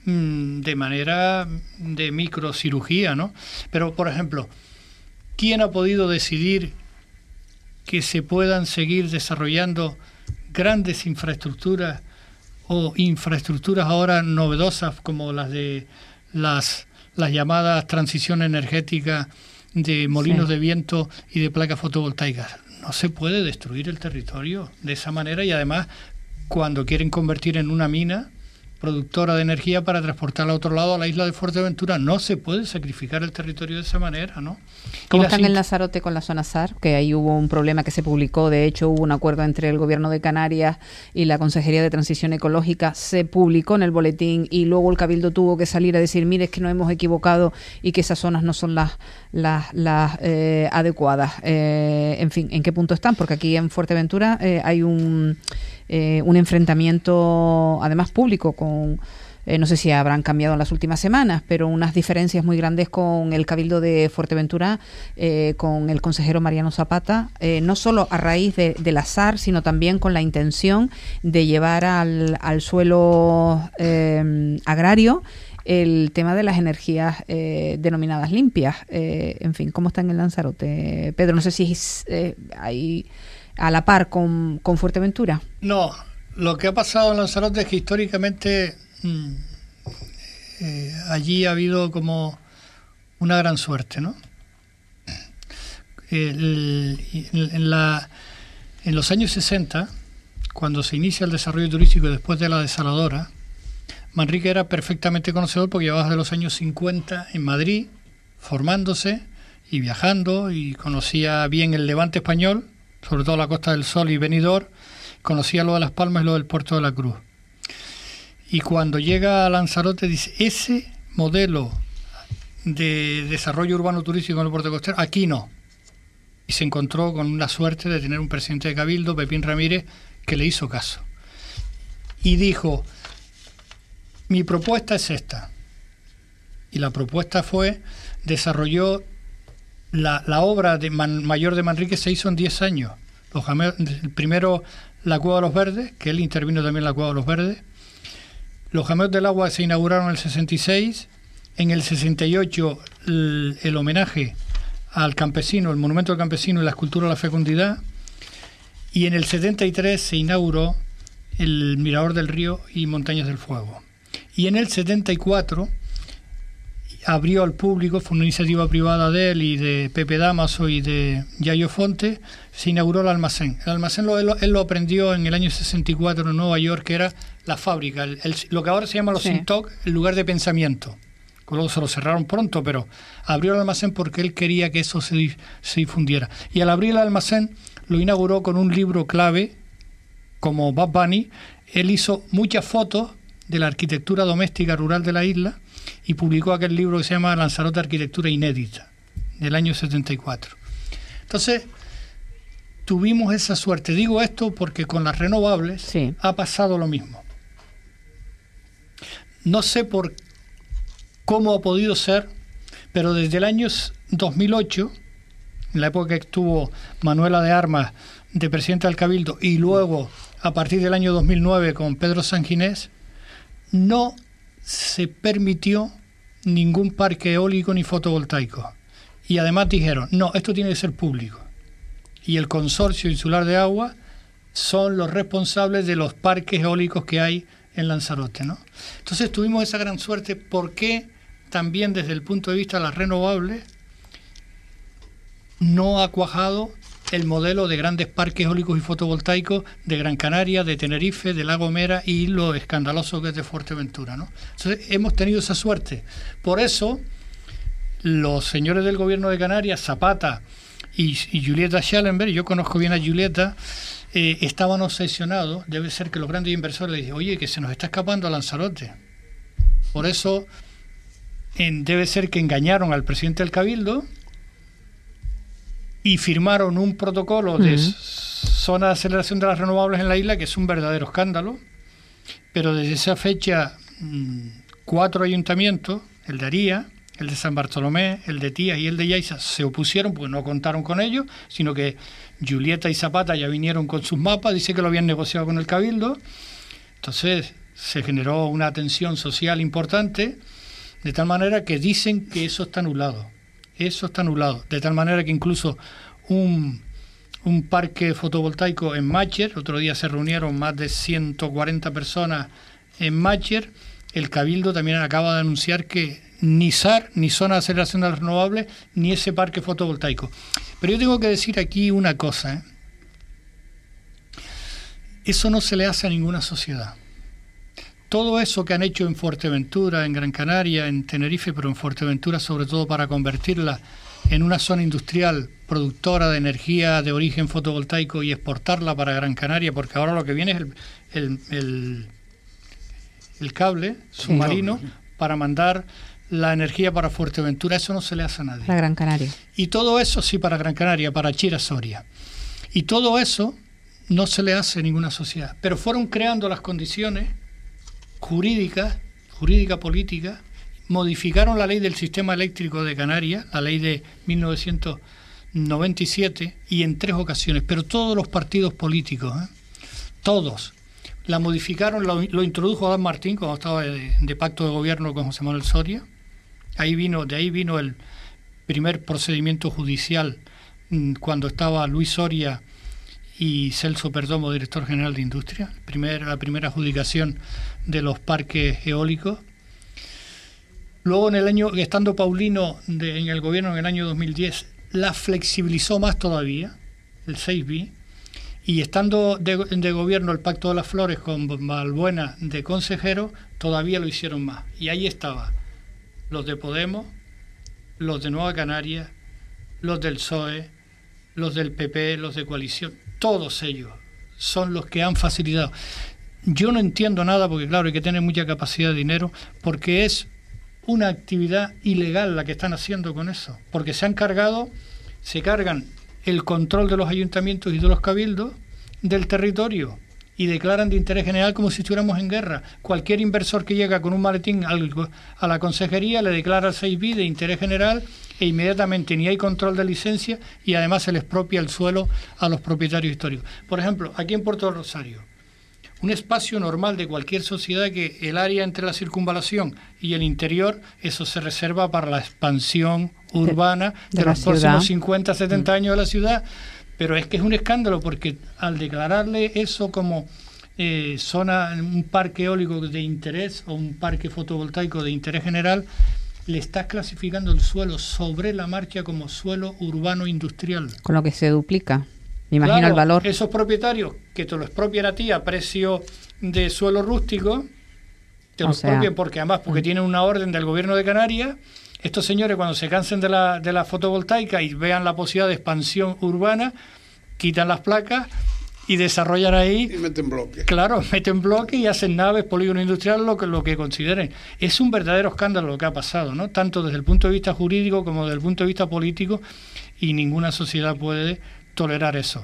de manera de microcirugía, ¿no? Pero, por ejemplo, ¿quién ha podido decidir que se puedan seguir desarrollando grandes infraestructuras o infraestructuras ahora novedosas como las de las, las llamadas transición energética de molinos sí. de viento y de placas fotovoltaicas? No se puede destruir el territorio de esa manera, y además cuando quieren convertir en una mina productora de energía para transportarla a otro lado, a la isla de Fuerteventura, no se puede sacrificar el territorio de esa manera, ¿no? ¿Cómo están en Lanzarote con la zona S A R? Que ahí hubo un problema que se publicó, de hecho hubo un acuerdo entre el Gobierno de Canarias y la Consejería de Transición Ecológica, se publicó en el boletín y luego el Cabildo tuvo que salir a decir, mire, es que nos hemos equivocado y que esas zonas no son las, las, las eh, adecuadas. Eh, en fin, ¿en qué punto están? Porque aquí en Fuerteventura eh, hay un... Eh, un enfrentamiento además público con, eh, no sé si habrán cambiado en las últimas semanas, pero unas diferencias muy grandes con el Cabildo de Fuerteventura, eh, con el consejero Mariano Zapata, eh, no solo a raíz de, de la S A R, sino también con la intención de llevar al, al suelo eh, agrario el tema de las energías eh, denominadas limpias. Eh, en fin, ¿cómo está en el Lanzarote? Pedro, no sé si eh, hay... a la par con, con Fuerteventura. No, lo que ha pasado en Lanzarote es que históricamente mmm, eh, allí ha habido como una gran suerte, ¿no? El, en, la, en los años sesenta, cuando se inicia el desarrollo turístico después de la desaladora, Manrique era perfectamente conocedor porque llevaba desde los años cincuenta en Madrid, formándose y viajando, y conocía bien el levante español, sobre todo la Costa del Sol y Benidorm, conocía lo de Las Palmas y lo del Puerto de la Cruz. Y cuando llega a Lanzarote dice, ese modelo de desarrollo urbano turístico en el puerto costero, aquí no. Y se encontró con la suerte de tener un presidente de Cabildo, Pepín Ramírez, que le hizo caso. Y dijo, mi propuesta es esta. Y la propuesta fue, desarrolló La, la obra de Man, mayor de Manrique se hizo en diez años. Los jameos, primero la Cueva de los Verdes, que él intervino también en la Cueva de los Verdes. Los Jameos del Agua se inauguraron en el sesenta y seis. En el sesenta y ocho el, el homenaje al campesino, el monumento al campesino y la escultura de la fecundidad. Y en el setenta y tres se inauguró el Mirador del Río y Montañas del Fuego. Y en el setenta y cuatro abrió al público, fue una iniciativa privada de él y de Pepe Damaso y de Yayo Fonte, se inauguró el almacén. El almacén lo, él, él lo aprendió en el año sesenta y cuatro en Nueva York, que era la fábrica, el, el, lo que ahora se llama los sí. Sintoc, el lugar de pensamiento. Luego se lo cerraron pronto, pero abrió el almacén porque él quería que eso se, se difundiera. Y al abrir el almacén lo inauguró con un libro clave, como Bad Bunny. Él hizo muchas fotos de la arquitectura doméstica rural de la isla y publicó aquel libro que se llama Lanzarote Arquitectura Inédita, del año setenta y cuatro. Entonces, tuvimos esa suerte. Digo esto porque con las renovables sí. ha pasado lo mismo. No sé por cómo ha podido ser, pero desde el año dos mil ocho, en la época que estuvo Manuela de Armas de presidenta del Cabildo, y luego a partir del año dos mil nueve con Pedro Sanginés, no se permitió ningún parque eólico ni fotovoltaico. Y además dijeron, no, esto tiene que ser público. Y el Consorcio Insular de Agua son los responsables de los parques eólicos que hay en Lanzarote, ¿no? Entonces tuvimos esa gran suerte porque también desde el punto de vista de las renovables no ha cuajado el modelo de grandes parques eólicos y fotovoltaicos de Gran Canaria, de Tenerife, de La Gomera y lo escandaloso que es de Fuerteventura, ¿no? Entonces hemos tenido esa suerte. Por eso los señores del gobierno de Canarias, Zapata y, y Julieta Schallenberg, yo conozco bien a Julieta, eh, estaban obsesionados. Debe ser que los grandes inversores le dicen, oye, que se nos está escapando a Lanzarote. Por eso en, debe ser que engañaron al presidente del Cabildo y firmaron un protocolo de uh-huh. zona de aceleración de las renovables en la isla, que es un verdadero escándalo. Pero desde esa fecha, mmm, cuatro ayuntamientos, el de Aría, el de San Bartolomé, el de Tías y el de Yaiza, se opusieron porque no contaron con ellos, sino que Julieta y Zapata ya vinieron con sus mapas, dice que lo habían negociado con el Cabildo. Entonces se generó una tensión social importante, de tal manera que dicen que eso está anulado. Eso está anulado, de tal manera que incluso un, un parque fotovoltaico en Mácher, otro día se reunieron más de ciento cuarenta personas en Mácher, el Cabildo también acaba de anunciar que ni S A R, ni zona de aceleración de las renovables, ni ese parque fotovoltaico. Pero yo tengo que decir aquí una cosa, ¿eh? Eso no se le hace a ninguna sociedad. Todo eso que han hecho en Fuerteventura, en Gran Canaria, en Tenerife, pero en Fuerteventura sobre todo para convertirla en una zona industrial productora de energía de origen fotovoltaico y exportarla para Gran Canaria, porque ahora lo que viene es el, el, el, el cable submarino sí. para mandar la energía para Fuerteventura. Eso no se le hace a nadie. Para Gran Canaria. Y todo eso, sí, para Gran Canaria, para Chira Soria. Y todo eso no se le hace a ninguna sociedad. Pero fueron creando las condiciones jurídica, jurídica política, modificaron la ley del sistema eléctrico de Canarias, la ley de mil novecientos noventa y siete, y en tres ocasiones, pero todos los partidos políticos, ¿eh? todos, la modificaron, lo, lo introdujo Adán Martín cuando estaba de, de pacto de gobierno con José Manuel Soria. Ahí vino, de ahí vino el primer procedimiento judicial cuando estaba Luis Soria y Celso Perdomo, director general de Industria, primer, la primera adjudicación de los parques eólicos. Luego, en el año, estando Paulino de, en el gobierno en el año dos mil diez, la flexibilizó más todavía, el seis B, y estando de, de gobierno el Pacto de las Flores con Balbuena de consejero, todavía lo hicieron más. Y ahí estaba los de Podemos, los de Nueva Canarias, los del P S O E, los del P P, los de Coalición, todos ellos son los que han facilitado. Yo no entiendo nada, porque claro, hay que tener mucha capacidad de dinero, porque es una actividad ilegal la que están haciendo con eso, porque se han cargado, se cargan el control de los ayuntamientos y de los cabildos del territorio y declaran de interés general como si estuviéramos en guerra. Cualquier inversor que llega con un maletín al, a la consejería le declara el seis B de interés general e inmediatamente ni hay control de licencia y además se les expropia el suelo a los propietarios históricos. Por ejemplo, aquí en Puerto Rosario, un espacio normal de cualquier sociedad, que el área entre la circunvalación y el interior, eso se reserva para la expansión urbana de, de, de los próximos cincuenta, setenta mm. años de la ciudad. Pero es que es un escándalo, porque al declararle eso como eh, zona, un parque eólico de interés o un parque fotovoltaico de interés general, le estás clasificando el suelo sobre la marcha como suelo urbano industrial. Con lo que se duplica, me imagino, claro, el valor. Esos propietarios que te lo expropian a ti a precio de suelo rústico, te lo expropian porque además porque mm. tienen una orden del gobierno de Canarias. Estos señores, cuando se cansen de la, de la fotovoltaica y vean la posibilidad de expansión urbana, quitan las placas y desarrollan ahí. Y meten bloques. Claro, meten bloques y hacen naves, polígonos industriales, lo que, lo que consideren. Es un verdadero escándalo lo que ha pasado, ¿no? Tanto desde el punto de vista jurídico como desde el punto de vista político, y ninguna sociedad puede tolerar eso.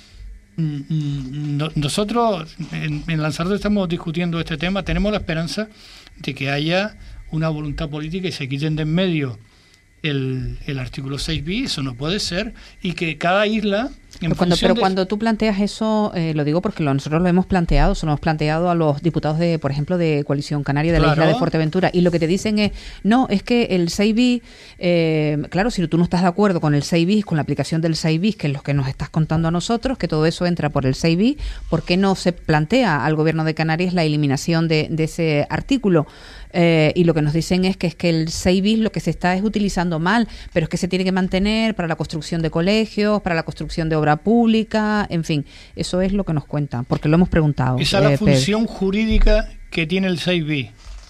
Nosotros en, en Lanzarote estamos discutiendo este tema, tenemos la esperanza de que haya una voluntad política y se quiten de en medio el, el artículo seis bis, eso no puede ser, y que cada isla... Pero, cuando, pero de... cuando tú planteas eso, eh, lo digo porque lo, nosotros lo hemos planteado, se lo hemos planteado a los diputados de, por ejemplo, de Coalición Canaria de claro. la isla de Fuerteventura, y lo que te dicen es, no, es que el seis bis, eh, claro, si tú no estás de acuerdo con el seis bis, con la aplicación del seis bis, que es lo que nos estás contando a nosotros, que todo eso entra por el seis bis, ¿por qué no se plantea al gobierno de Canarias la eliminación de, de ese artículo? Eh, y lo que nos dicen es que es que el seis bis lo que se está es utilizando mal, pero es que se tiene que mantener para la construcción de colegios, para la construcción de obra pública, en fin, eso es lo que nos cuentan, porque lo hemos preguntado. Esa es eh, la función Pedro. jurídica que tiene el seis bis.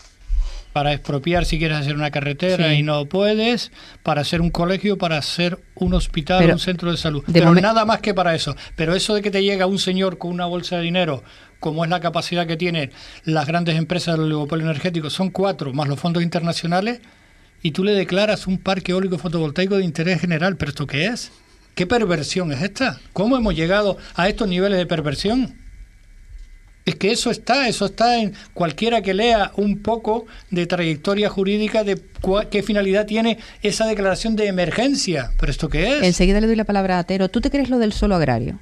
Para expropiar si quieres hacer una carretera sí. y no puedes, para hacer un colegio, para hacer un hospital, pero, un centro de salud. De pero nada más que para eso. Pero eso de que te llega un señor con una bolsa de dinero, como es la capacidad que tienen las grandes empresas del oligopolio energético, son cuatro, más los fondos internacionales, y tú le declaras un parque eólico fotovoltaico de interés general. ¿Pero esto qué es? ¿Qué perversión es esta? ¿Cómo hemos llegado a estos niveles de perversión? Es que eso está, eso está en cualquiera que lea un poco de trayectoria jurídica de cua, qué finalidad tiene esa declaración de emergencia. ¿Pero esto qué es? Enseguida le doy la palabra a Tero. ¿Tú te crees lo del suelo agrario?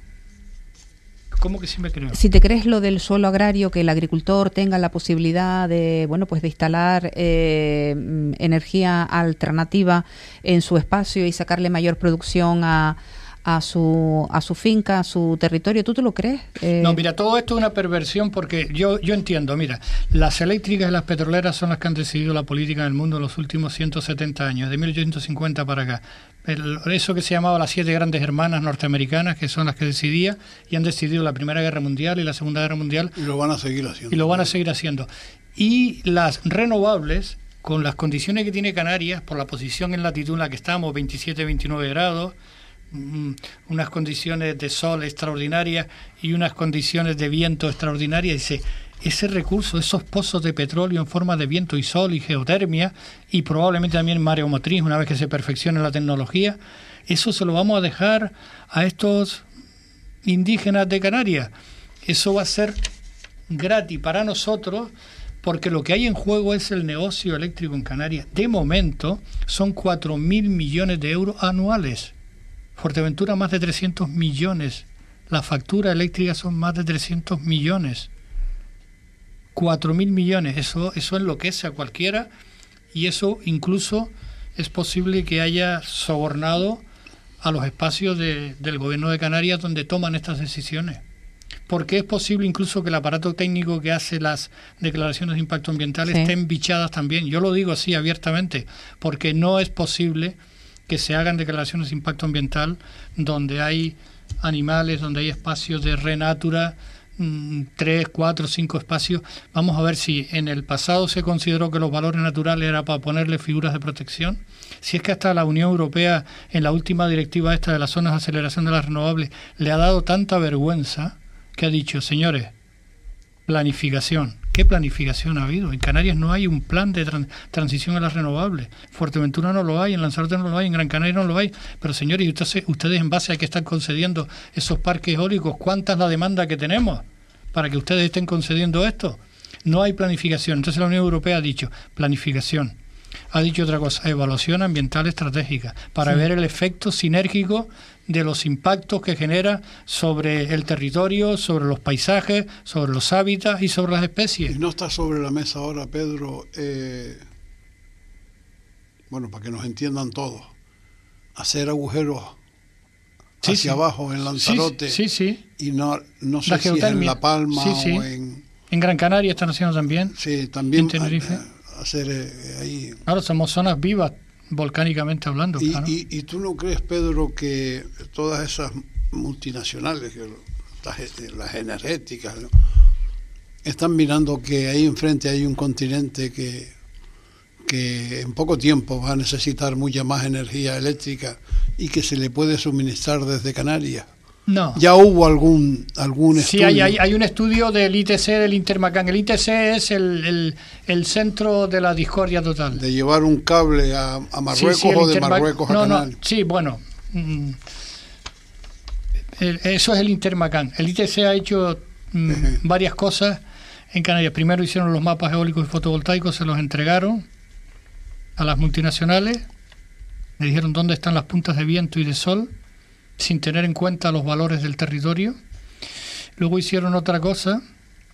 ¿Cómo que sí me creo? Si te crees lo del suelo agrario, que el agricultor tenga la posibilidad de, bueno, pues de instalar eh, energía alternativa en su espacio y sacarle mayor producción a a su a su finca, a su territorio, ¿tú te lo crees? Eh... No, mira, todo esto es una perversión porque yo yo entiendo, mira, las eléctricas y las petroleras son las que han decidido la política en el mundo en los últimos ciento setenta años, de mil ochocientos cincuenta para acá. El, eso que se llamaba las siete grandes hermanas norteamericanas, que son las que decidían y han decidido la Primera Guerra Mundial y la Segunda Guerra Mundial. Y lo van a seguir haciendo. Y lo van a seguir haciendo. Y las renovables, con las condiciones que tiene Canarias, por la posición en latitud en la que estamos, veintisiete, veintinueve grados, unas condiciones de sol extraordinarias y unas condiciones de viento extraordinarias, dice, ese recurso, esos pozos de petróleo en forma de viento y sol y geotermia, y probablemente también mareomotriz, una vez que se perfeccione la tecnología, eso se lo vamos a dejar a estos indígenas de Canarias. Eso va a ser gratis para nosotros, porque lo que hay en juego es el negocio eléctrico en Canarias. De momento son cuatro mil millones de euros anuales. Fuerteventura más de trescientos millones. La factura eléctrica son más de trescientos millones. cuatro mil millones. Eso, eso enloquece a cualquiera, y eso incluso es posible que haya sobornado a los espacios de, del gobierno de Canarias donde toman estas decisiones. Porque es posible incluso que el aparato técnico que hace las declaraciones de impacto ambiental sí. estén bichadas también. Yo lo digo así abiertamente, porque no es posible que se hagan declaraciones de impacto ambiental donde hay animales, donde hay espacios de renatura, mmm, tres, cuatro, cinco espacios. Vamos a ver si en el pasado se consideró que los valores naturales era para ponerle figuras de protección. Si es que hasta la Unión Europea, en la última directiva esta de las zonas de aceleración de las renovables, le ha dado tanta vergüenza que ha dicho, señores, planificación. ¿Qué planificación ha habido? En Canarias no hay un plan de tran- transición a las renovables. Fuerteventura no lo hay, en Lanzarote no lo hay, en Gran Canaria no lo hay. Pero señores, ustedes, ustedes en base a que están concediendo esos parques eólicos, ¿cuánta es la demanda que tenemos para que ustedes estén concediendo esto? No hay planificación. Entonces la Unión Europea ha dicho, planificación. Ha dicho otra cosa, evaluación ambiental estratégica, para sí. ver el efecto sinérgico de los impactos que genera sobre el territorio, sobre los paisajes, sobre los hábitats y sobre las especies. Y no está sobre la mesa ahora, Pedro, eh, bueno, para que nos entiendan todos, hacer agujeros sí, hacia sí. abajo en Lanzarote, sí, sí, sí. y no, no sé la si es en La Palma sí, sí. o en... En Gran Canaria están haciendo también. Sí, también. En Tenerife. A, a hacer eh, ahí... Claro, somos zonas vivas, volcánicamente hablando. Y, claro. y, y tú no crees, Pedro, que todas esas multinacionales, que las, las energéticas, ¿no? están mirando que ahí enfrente hay un continente que, que en poco tiempo va a necesitar mucha más energía eléctrica y que se le puede suministrar desde Canarias? No. ¿Ya hubo algún, algún sí, estudio? Sí, hay, hay, hay un estudio del I T C, del Intermacán. El I T C es el, el, el centro de la discordia total. De llevar un cable a, a Marruecos sí, sí, o de Intermac... Marruecos a no, Canarias. No, sí, bueno. Mm, el, eso es el Intermacán. El I T C ha hecho mm, uh-huh. varias cosas en Canarias. Primero hicieron los mapas eólicos y fotovoltaicos, se los entregaron a las multinacionales. Le dijeron dónde están las puntas de viento y de sol, sin tener en cuenta los valores del territorio. Luego hicieron otra cosa.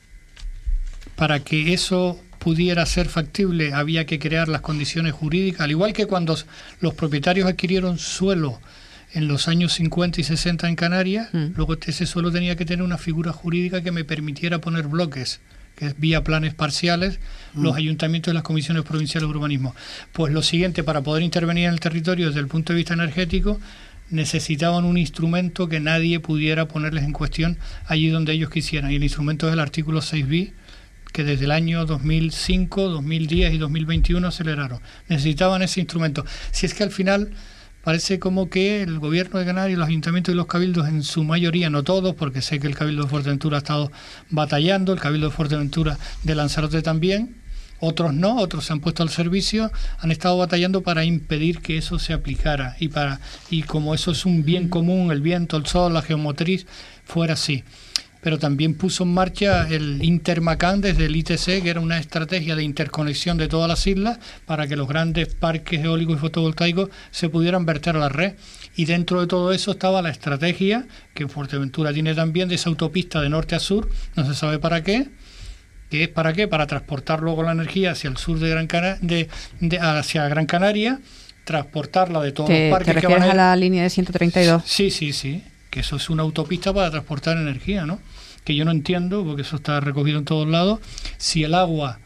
Para que eso pudiera ser factible había que crear las condiciones jurídicas, al igual que cuando los propietarios adquirieron suelo en los años cincuenta y sesenta en Canarias, mm. luego ese suelo tenía que tener una figura jurídica que me permitiera poner bloques, que es vía planes parciales, mm. los ayuntamientos y las comisiones provinciales de urbanismo. Pues lo siguiente, para poder intervenir en el territorio desde el punto de vista energético, necesitaban un instrumento que nadie pudiera ponerles en cuestión allí donde ellos quisieran. Y el instrumento es el artículo seis bis, que desde el año dos mil cinco, dos mil diez y dos mil veintiuno aceleraron. Necesitaban ese instrumento. Si es que al final parece como que el gobierno de Canarias, los ayuntamientos y los cabildos, en su mayoría, no todos, porque sé que el Cabildo de Fuerteventura ha estado batallando, el Cabildo de Fuerteventura de Lanzarote también, otros no, otros se han puesto al servicio, han estado batallando para impedir que eso se aplicara y para y como eso es un bien común, el viento, el sol, la geomotriz, fuera así. Pero también puso en marcha el Intermacán desde el I T C, que era una estrategia de interconexión de todas las islas para que los grandes parques eólicos y fotovoltaicos se pudieran verter a la red. Y dentro de todo eso estaba la estrategia, que Fuerteventura tiene también, de esa autopista de norte a sur, no se sabe para qué, que es para qué, para transportar luego la energía hacia el sur de Gran Canaria, de, de, hacia Gran Canaria, transportarla de todos los parques ¿Te que van a... refieres a la línea de ciento treinta y dos? Sí, sí, sí. Que eso es una autopista para transportar energía, ¿no? Que yo no entiendo, porque eso está recogido en todos lados, si el agua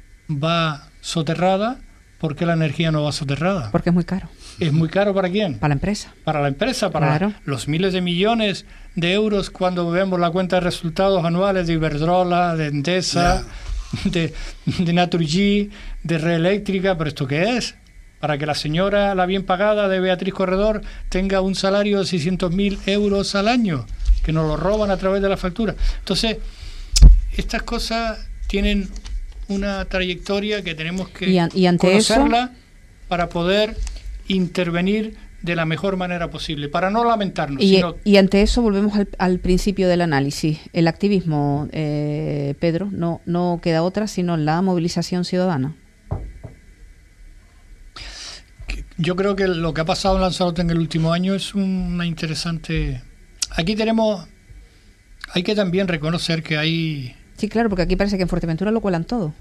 va soterrada, ¿por qué la energía no va soterrada? Porque es muy caro. ¿Es muy caro para quién? Para la empresa. Para la empresa, para claro. la, los miles de millones de euros cuando vemos la cuenta de resultados anuales de Iberdrola, de Endesa, yeah. de, de Naturgy, de Red Eléctrica, ¿pero esto qué es? Para que la señora, la bien pagada de Beatriz Corredor, tenga un salario de seiscientos mil euros al año, que nos lo roban a través de la factura. Entonces, estas cosas tienen una trayectoria que tenemos que y, an- y ante conocerla eso, para poder intervenir de la mejor manera posible, para no lamentarnos. Y, sino... y ante eso volvemos al, al principio del análisis. El activismo, eh, Pedro, no, no queda otra sino la movilización ciudadana. Yo creo que lo que ha pasado en Lanzarote en el último año es una interesante... Aquí tenemos... Hay que también reconocer que hay... Sí, claro, porque aquí parece que en Fuerteventura lo cuelan todo.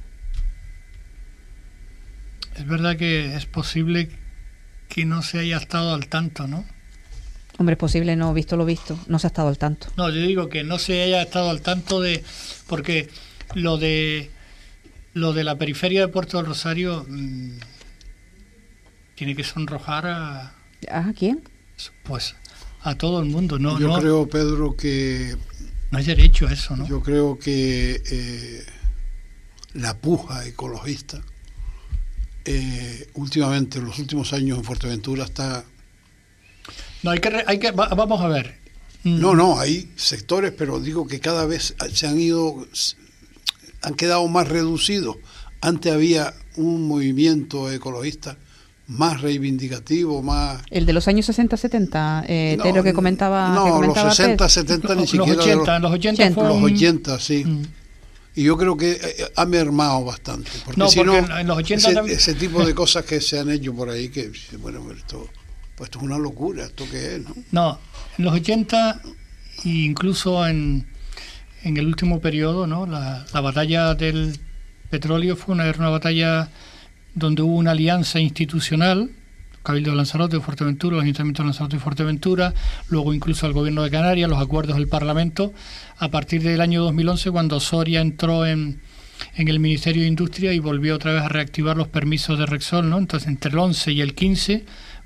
Es verdad que es posible que no se haya estado al tanto, ¿no? Hombre, es posible, no, visto lo visto, no se ha estado al tanto. No, yo digo que no se haya estado al tanto de... Porque lo de lo de la periferia de Puerto del Rosario... Mmm, tiene que sonrojar a... ¿A quién? Pues a todo el mundo. No, yo no, creo, Pedro, que... No hay derecho a eso, ¿no? Yo creo que eh, la puja ecologista eh, últimamente, en los últimos años en Fuerteventura está... No, hay que... Hay que va, vamos a ver. No, no, hay sectores, pero digo que cada vez se han ido... han quedado más reducidos. Antes había un movimiento ecologista más reivindicativo, más... El de los años sesenta, setenta, eh, no, lo que comentaba... No, que comentaba los sesenta, setenta ni los siquiera... ochenta, los, los ochenta, ochenta, fueron... los ochenta, sí. Mm. Y yo creo que ha mermado bastante. Porque no, si porque no, en los ochenta ese, también... ese tipo de cosas que se han hecho por ahí, que, bueno, esto, pues esto es una locura, ¿esto qué es? No, no en los ochenta, e incluso en, en el último periodo, ¿no? La, la batalla del petróleo fue una, una batalla donde hubo una alianza institucional, Cabildo de Lanzarote, Fuerteventura, los ayuntamientos de Lanzarote y Fuerteventura, luego incluso el gobierno de Canarias, los acuerdos del Parlamento, a partir del año dos mil once, cuando Soria entró en, en el Ministerio de Industria y volvió otra vez a reactivar los permisos de Repsol, ¿no? Entonces, entre el once y el quince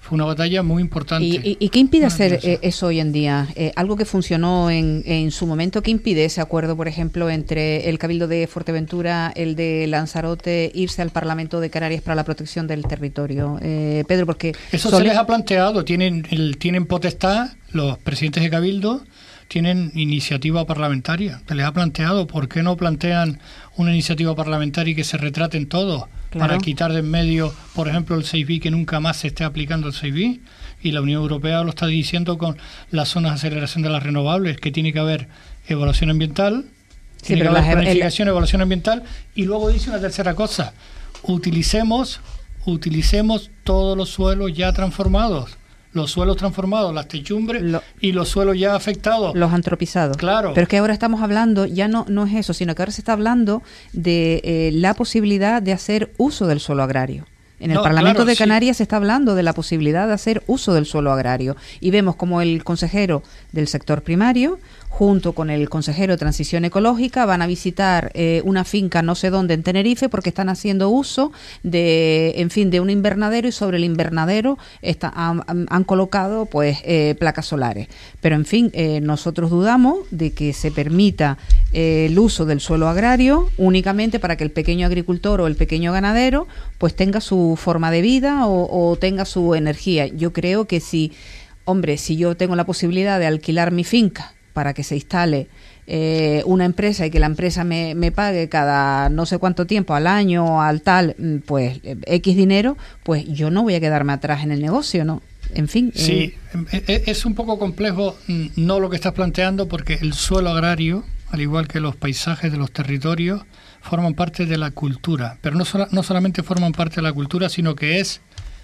Fue una batalla muy importante. ¿Y, y, y qué impide hacer eh, eso hoy en día? Eh, algo que funcionó en, en su momento, ¿qué impide ese acuerdo, por ejemplo, entre el Cabildo de Fuerteventura, el de Lanzarote, irse al Parlamento de Canarias para la protección del territorio? Eh, Pedro, porque... Eso Sol... se les ha planteado, tienen, el, tienen potestad, los presidentes de Cabildo tienen iniciativa parlamentaria. Se les ha planteado, ¿por qué no plantean una iniciativa parlamentaria y que se retraten todos? Claro. Para quitar de en medio, por ejemplo, el seis B, que nunca más se esté aplicando el seis B, y la Unión Europea lo está diciendo con las zonas de aceleración de las renovables, que tiene que haber evaluación ambiental, sí, tiene que haber planificación, el... evaluación ambiental, y luego dice una tercera cosa: utilicemos, utilicemos todos los suelos ya transformados. Los suelos transformados, las techumbres Lo, y los suelos ya afectados. Los antropizados. Claro. Pero es que ahora estamos hablando, ya no, no es eso, sino que ahora se está hablando de eh, la posibilidad de hacer uso del suelo agrario. En el no, Parlamento claro, de Canarias sí. se está hablando de la posibilidad de hacer uso del suelo agrario. Y vemos como el consejero del sector primario, junto con el consejero de Transición Ecológica, van a visitar eh, una finca no sé dónde en Tenerife, porque están haciendo uso de, en fin, de un invernadero, y sobre el invernadero está, han, han colocado pues eh, placas solares. Pero en fin, eh, nosotros dudamos de que se permita eh, el uso del suelo agrario únicamente para que el pequeño agricultor o el pequeño ganadero pues tenga su forma de vida o, o tenga su energía. Yo creo que si, hombre, si yo tengo la posibilidad de alquilar mi finca para que se instale eh, una empresa y que la empresa me, me pague cada no sé cuánto tiempo, al año, al tal, pues X dinero, pues yo no voy a quedarme atrás en el negocio, ¿no? En fin. Sí, eh. es un poco complejo, no lo que estás planteando, porque el suelo agrario, al igual que los paisajes de los territorios, forman parte de la cultura, pero no, sola, no solamente forman parte de la cultura, sino que es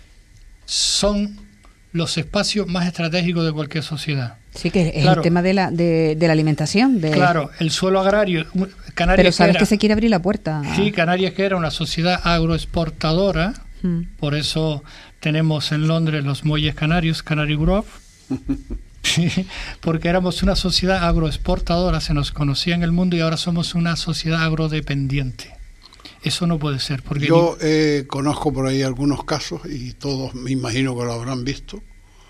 son los espacios más estratégicos de cualquier sociedad. Sí, que es claro. el tema de la de, de la alimentación. De... Claro, el suelo agrario. Canarias Pero sabes que, era, que se quiere abrir la puerta. Sí, Canarias, que era una sociedad agroexportadora, hmm. por eso tenemos en Londres los muelles canarios, Canary Wharf, porque éramos una sociedad agroexportadora, se nos conocía en el mundo, y ahora somos una sociedad agrodependiente. Eso no puede ser. Porque yo eh, conozco por ahí algunos casos, y todos me imagino que lo habrán visto.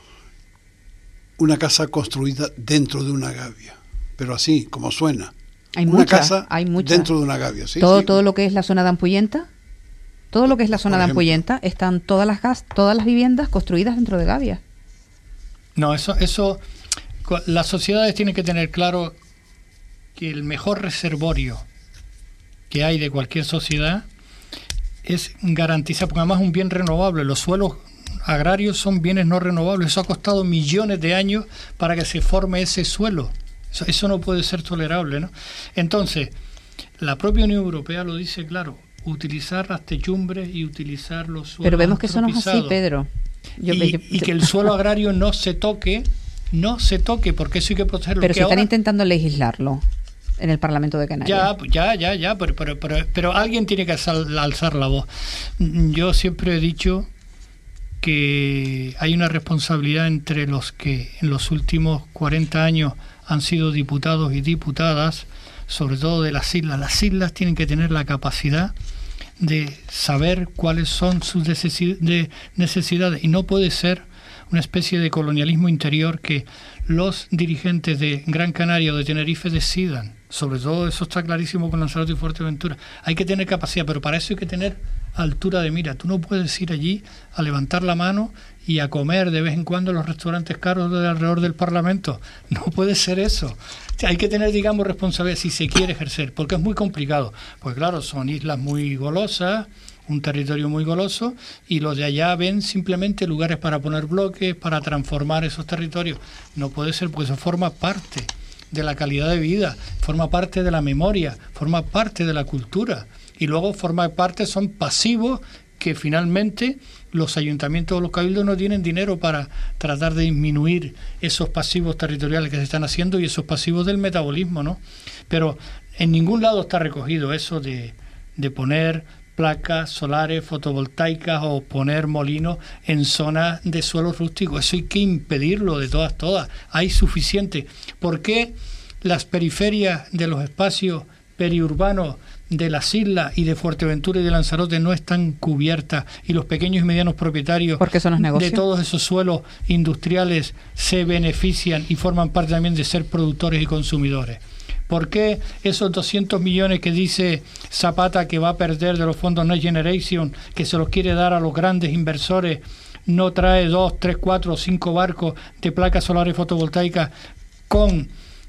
Una casa construida dentro de una gavia, pero así, como suena. Hay una mucha, casa hay mucha. dentro de una gavia. ¿Sí? Todo, sí. todo lo que es la zona de Ampollenta, todo lo que es la zona de Ampollenta, están todas las gas, todas las viviendas construidas dentro de gavias. No, eso, eso, las sociedades tienen que tener claro que el mejor reservorio que hay de cualquier sociedad es garantizar, porque además es un bien renovable. Los suelos agrarios son bienes no renovables. Eso ha costado millones de años para que se forme ese suelo. Eso, eso no puede ser tolerable, ¿no? Entonces, la propia Unión Europea lo dice claro: utilizar las techumbres y utilizar los suelos. Pero vemos que eso no es así, Pedro. Yo, y, yo, y que el suelo agrario no se toque, no se toque, porque eso hay que protegerlo. Pero se están ahora... intentando legislarlo en el Parlamento de Canarias. Ya, ya, ya, ya, pero, pero, pero, pero alguien tiene que alzar, alzar la voz. Yo siempre he dicho que hay una responsabilidad entre los que en los últimos cuarenta años han sido diputados y diputadas, sobre todo de las islas. Las islas tienen que tener la capacidad de saber cuáles son sus necesidades, y no puede ser una especie de colonialismo interior que los dirigentes de Gran Canaria o de Tenerife decidan. Sobre todo eso está clarísimo con Lanzarote y Fuerteventura. Hay que tener capacidad, pero para eso hay que tener altura de mira. Tú no puedes ir allí a levantar la mano y a comer de vez en cuando en los restaurantes caros de alrededor del Parlamento. No puede ser eso. Hay que tener, digamos, responsabilidad si se quiere ejercer, porque es muy complicado. Pues claro, son islas muy golosas, un territorio muy goloso, y los de allá ven simplemente lugares para poner bloques, para transformar esos territorios. No puede ser, porque eso forma parte de la calidad de vida, forma parte de la memoria, forma parte de la cultura, y luego forma parte, son pasivos que finalmente los ayuntamientos o los cabildos no tienen dinero para tratar de disminuir esos pasivos territoriales que se están haciendo y esos pasivos del metabolismo, ¿no? Pero en ningún lado está recogido eso de, de poner placas solares fotovoltaicas o poner molinos en zonas de suelo rústico. Eso hay que impedirlo de todas, todas. Hay suficiente. ¿Por qué las periferias de los espacios periurbanos de las islas y de Fuerteventura y de Lanzarote no están cubiertas, y los pequeños y medianos propietarios porque son los negocios de todos esos suelos industriales se benefician y forman parte también de ser productores y consumidores? ¿Por qué esos doscientos millones que dice Zapata que va a perder de los fondos Next Generation, que se los quiere dar a los grandes inversores, no trae dos, tres, cuatro o cinco barcos de placas solares fotovoltaicas con,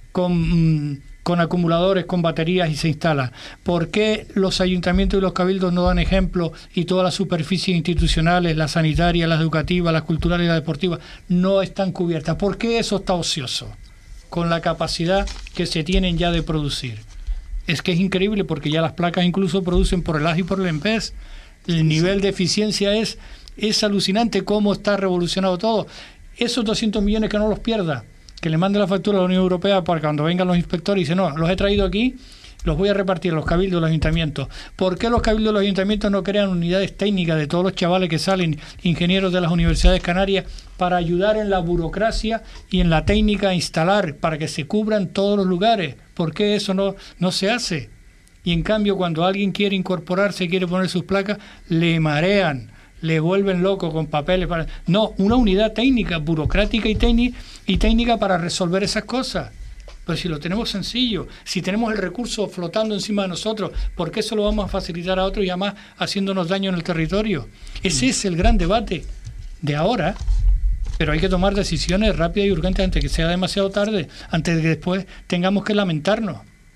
con, con acumuladores, con baterías, y se instala? ¿Por qué los ayuntamientos y los cabildos no dan ejemplo y todas las superficies institucionales, las sanitarias, las educativas, las culturales y las deportivas, no están cubiertas? ¿Por qué eso está ocioso con la capacidad que se tienen ya de producir? Es que es increíble, porque ya las placas incluso producen por el A G I y por el EMPES. El nivel de eficiencia es, es alucinante, cómo está revolucionado todo. Esos doscientos millones que no los pierda, que le mande la factura a la Unión Europea para cuando vengan los inspectores y dicen, no, los he traído aquí, los voy a repartir a los cabildos y los ayuntamientos. ¿Por qué los cabildos y los ayuntamientos no crean unidades técnicas de todos los chavales que salen, ingenieros de las universidades canarias, para ayudar en la burocracia y en la técnica a instalar, para que se cubran todos los lugares? ¿Por qué eso no, no se hace? Y en cambio, cuando alguien quiere incorporarse, quiere poner sus placas, le marean, le vuelven loco con papeles. Para... No, una unidad técnica, burocrática y, técnica, y técnica para resolver esas cosas. Pues si lo tenemos sencillo, si tenemos el recurso flotando encima de nosotros, ¿por qué eso lo vamos a facilitar a otros y además haciéndonos daño en el territorio? Ese es el gran debate de ahora, pero hay que tomar decisiones rápidas y urgentes antes de que sea demasiado tarde, antes de que después tengamos que lamentarnos.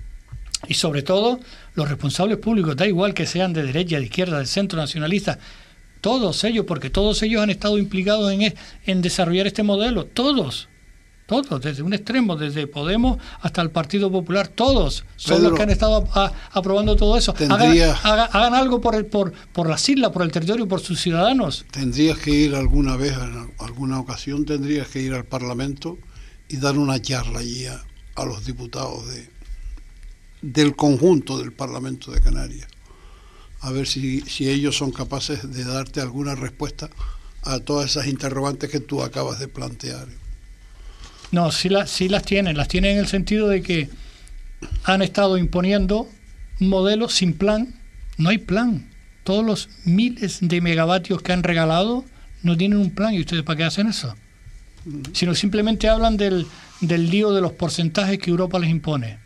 Y sobre todo, los responsables públicos, da igual que sean de derecha, de izquierda, del centro, nacionalista, todos ellos, porque todos ellos han estado implicados en, en desarrollar este modelo, todos. Todos, desde un extremo, desde Podemos hasta el Partido Popular, todos son Pedro, los que han estado a, a, aprobando todo eso. Tendría, hagan, hagan, hagan algo por, el, por, por las islas, por el territorio, por sus ciudadanos. Tendrías que ir alguna vez, en alguna ocasión, tendrías que ir al Parlamento y dar una charla allí a, a los diputados de, del conjunto del Parlamento de Canarias, a ver si, si ellos son capaces de darte alguna respuesta a todas esas interrogantes que tú acabas de plantear. No, sí, la, sí las tienen, las tienen en el sentido de que han estado imponiendo un modelo sin plan. No hay plan. Todos los miles de megavatios que han regalado no tienen un plan. ¿Y ustedes para qué hacen eso? Uh-huh. Sino simplemente hablan del, del lío de los porcentajes que Europa les impone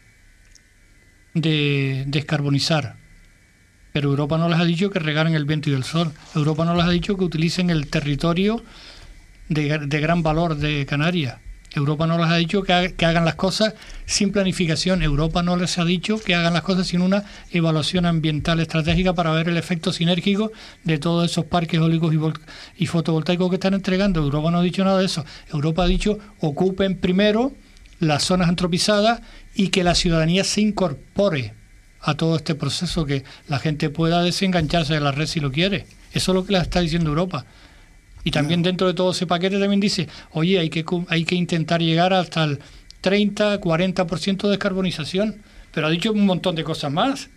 de descarbonizar. Pero Europa no les ha dicho que regalen el viento y el sol. Europa no les ha dicho que utilicen el territorio de, de gran valor de Canarias. Europa no les ha dicho que, ha, que hagan las cosas sin planificación. Europa no les ha dicho que hagan las cosas sin una evaluación ambiental estratégica para ver el efecto sinérgico de todos esos parques eólicos y, vol- y fotovoltaicos que están entregando. Europa no ha dicho nada de eso. Europa ha dicho, ocupen primero las zonas antropizadas y que la ciudadanía se incorpore a todo este proceso, que la gente pueda desengancharse de la red si lo quiere. Eso es lo que les está diciendo Europa. Y también dentro de todo ese paquete también dice, oye, hay que hay que intentar llegar hasta el treinta, cuarenta por ciento de descarbonización, pero ha dicho un montón de cosas más.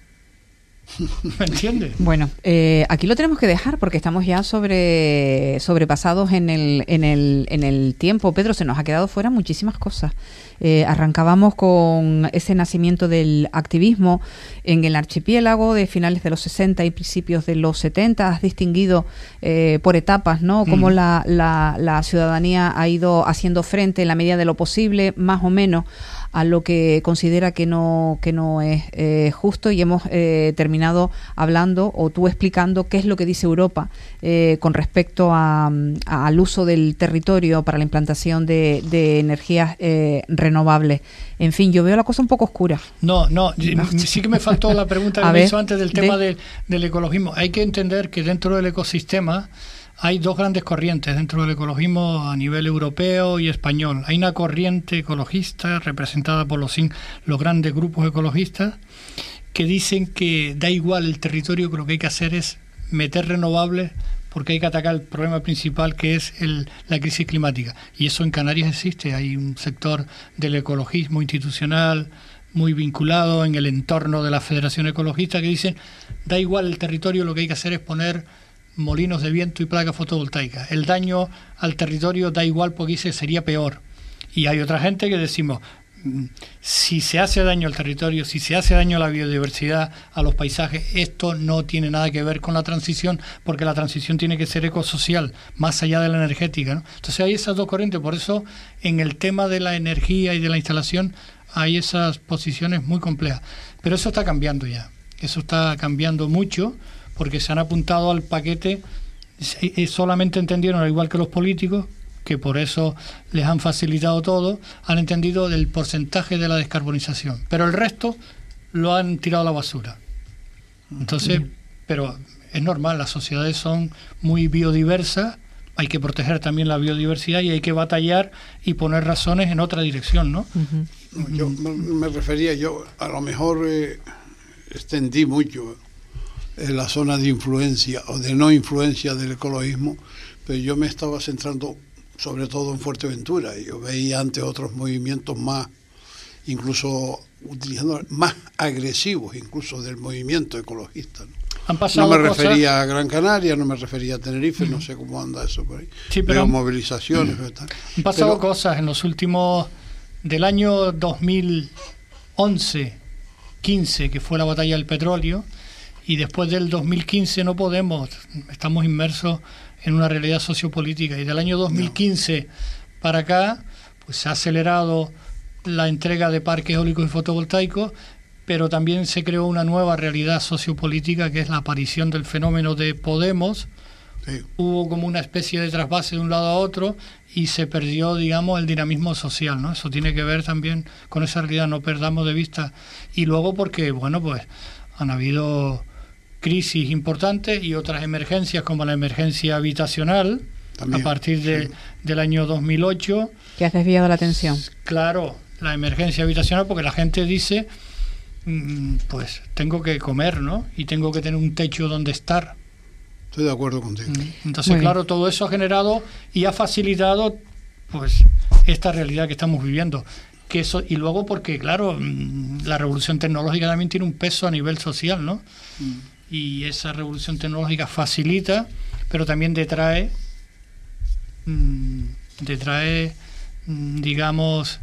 ¿Me entiendes? Bueno, eh, aquí lo tenemos que dejar porque estamos ya sobre sobrepasados en el, en el, en el tiempo. Pedro, se nos ha quedado fuera muchísimas cosas. Eh, arrancábamos con ese nacimiento del activismo en el archipiélago de finales de los sesenta y principios de los setenta. Has distinguido eh, por etapas, ¿no? Cómo mm. la, la, la ciudadanía ha ido haciendo frente en la medida de lo posible, más o menos, a lo que considera que no que no es eh, justo, y hemos eh, terminado hablando, o tú explicando, qué es lo que dice Europa eh, con respecto a, a, al uso del territorio para la implantación de, de energías eh, renovables. En fin, yo veo la cosa un poco oscura. No, no, no. Sí que me faltó la pregunta que me hizo antes del tema de... De, del ecologismo. Hay que entender que dentro del ecosistema hay dos grandes corrientes dentro del ecologismo a nivel europeo y español. Hay una corriente ecologista representada por los, los grandes grupos ecologistas que dicen que da igual el territorio, que lo que hay que hacer es meter renovables porque hay que atacar el problema principal, que es el, la crisis climática. Y eso en Canarias existe. Hay un sector del ecologismo institucional muy vinculado en el entorno de la Federación Ecologista que dicen, da igual el territorio, lo que hay que hacer es poner molinos de viento y placas fotovoltaicas. El daño al territorio da igual porque dice sería peor. Y hay otra gente que decimos, si se hace daño al territorio, si se hace daño a la biodiversidad, a los paisajes, esto no tiene nada que ver con la transición, porque la transición tiene que ser ecosocial, más allá de la energética, ¿no? Entonces hay esas dos corrientes, por eso en el tema de la energía y de la instalación hay esas posiciones muy complejas. Pero eso está cambiando ya, eso está cambiando mucho, porque se han apuntado al paquete, solamente entendieron, al igual que los políticos, que por eso les han facilitado todo, han entendido el porcentaje de la descarbonización, pero el resto lo han tirado a la basura. Entonces, uh-huh. pero es normal, las sociedades son muy biodiversas, hay que proteger también la biodiversidad y hay que batallar y poner razones en otra dirección, ¿no? Uh-huh. Yo me refería, yo a lo mejor eh, extendí mucho en la zona de influencia o de no influencia del ecologismo, pero yo me estaba centrando sobre todo en Fuerteventura. Yo veía antes otros movimientos más, incluso utilizando más agresivos, incluso del movimiento ecologista, ¿no? Han pasado no me cosas... refería a Gran Canaria, no me refería a Tenerife, uh-huh. no sé cómo anda eso por ahí. Sí, pero veo movilizaciones. Uh-huh. Han pasado pero... cosas en los últimos, del año dos mil once, quince, que fue la batalla del petróleo, y después del dos mil quince no podemos, estamos inmersos en una realidad sociopolítica, y del año dos mil quince no. para acá pues se ha acelerado la entrega de parques eólicos y fotovoltaicos, pero también se creó una nueva realidad sociopolítica, que es la aparición del fenómeno de Podemos. Sí. Hubo como una especie de trasvase de un lado a otro y se perdió, digamos, el dinamismo social, ¿no? Eso tiene que ver también con esa realidad, no perdamos de vista. Y luego porque, bueno, pues han habido crisis importantes y otras emergencias, como la emergencia habitacional, también, a partir de, sí. del año dos mil ocho. ¿Que has desviado la atención? Claro, la emergencia habitacional, porque la gente dice, mmm, pues tengo que comer, ¿no? Y tengo que tener un techo donde estar. Estoy de acuerdo contigo. Entonces, claro, todo eso ha generado y ha facilitado pues esta realidad que estamos viviendo. Que eso, y luego porque, claro, la revolución tecnológica también tiene un peso a nivel social, ¿no? Mm. Y esa revolución tecnológica facilita, pero también detrae, mmm, detrae, mmm, digamos,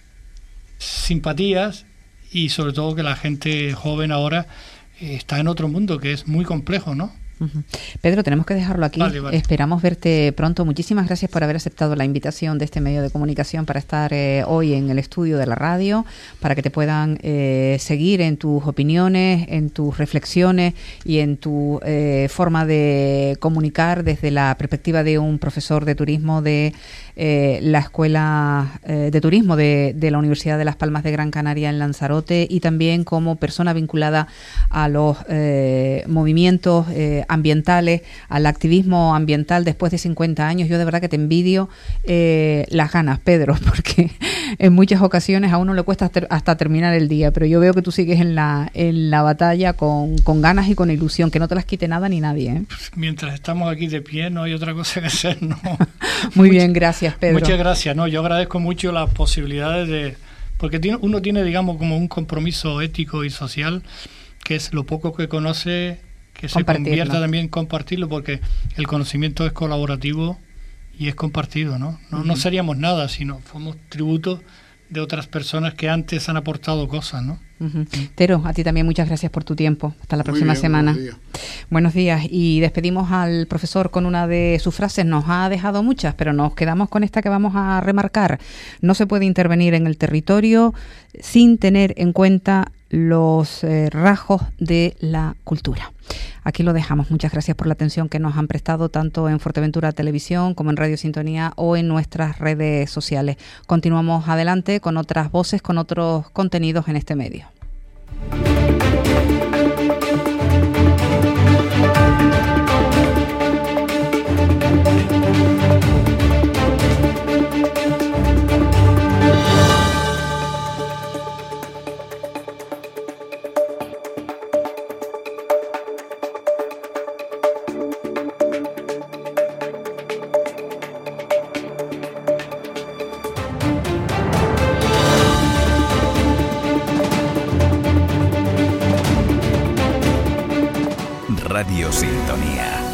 simpatías, y sobre todo que la gente joven ahora eh, está en otro mundo que es muy complejo, ¿no? Uh-huh. Pedro, tenemos que dejarlo aquí. Vale, vale. Esperamos verte pronto. Muchísimas gracias por haber aceptado la invitación de este medio de comunicación para estar eh, hoy en el estudio de la radio, para que te puedan eh, seguir en tus opiniones, en tus reflexiones y en tu eh, forma de comunicar desde la perspectiva de un profesor de turismo de eh, la Escuela eh, de Turismo de, de la Universidad de Las Palmas de Gran Canaria en Lanzarote, y también como persona vinculada a los eh, movimientos eh, ambientales, al activismo ambiental después de cincuenta años. Yo de verdad que te envidio eh, las ganas, Pedro, porque en muchas ocasiones a uno le cuesta hasta, hasta terminar el día, pero yo veo que tú sigues en la en la batalla con, con ganas y con ilusión, que no te las quite nada ni nadie, ¿eh? Mientras estamos aquí de pie no hay otra cosa que hacer, ¿no? Muy bien, gracias, Pedro. Muchas gracias, no, yo agradezco mucho las posibilidades de, porque tiene, uno tiene, digamos, como un compromiso ético y social, que es lo poco que conoce, que se convierta también en compartirlo, porque el conocimiento es colaborativo y es compartido, ¿no? No, uh-huh. no seríamos nada si no fuéramos tributo de otras personas que antes han aportado cosas, ¿no? Uh-huh. Tero, a ti también muchas gracias por tu tiempo. Hasta la próxima bien, semana. Buenos días. Buenos días. Y despedimos al profesor con una de sus frases. Nos ha dejado muchas, pero nos quedamos con esta que vamos a remarcar. No se puede intervenir en el territorio sin tener en cuenta los eh, rasgos de la cultura. Aquí lo dejamos. Muchas gracias por la atención que nos han prestado tanto en Fuerteventura Televisión como en Radio Sintonía o en nuestras redes sociales. Continuamos adelante con otras voces, con otros contenidos en este medio. Radio Sintonía.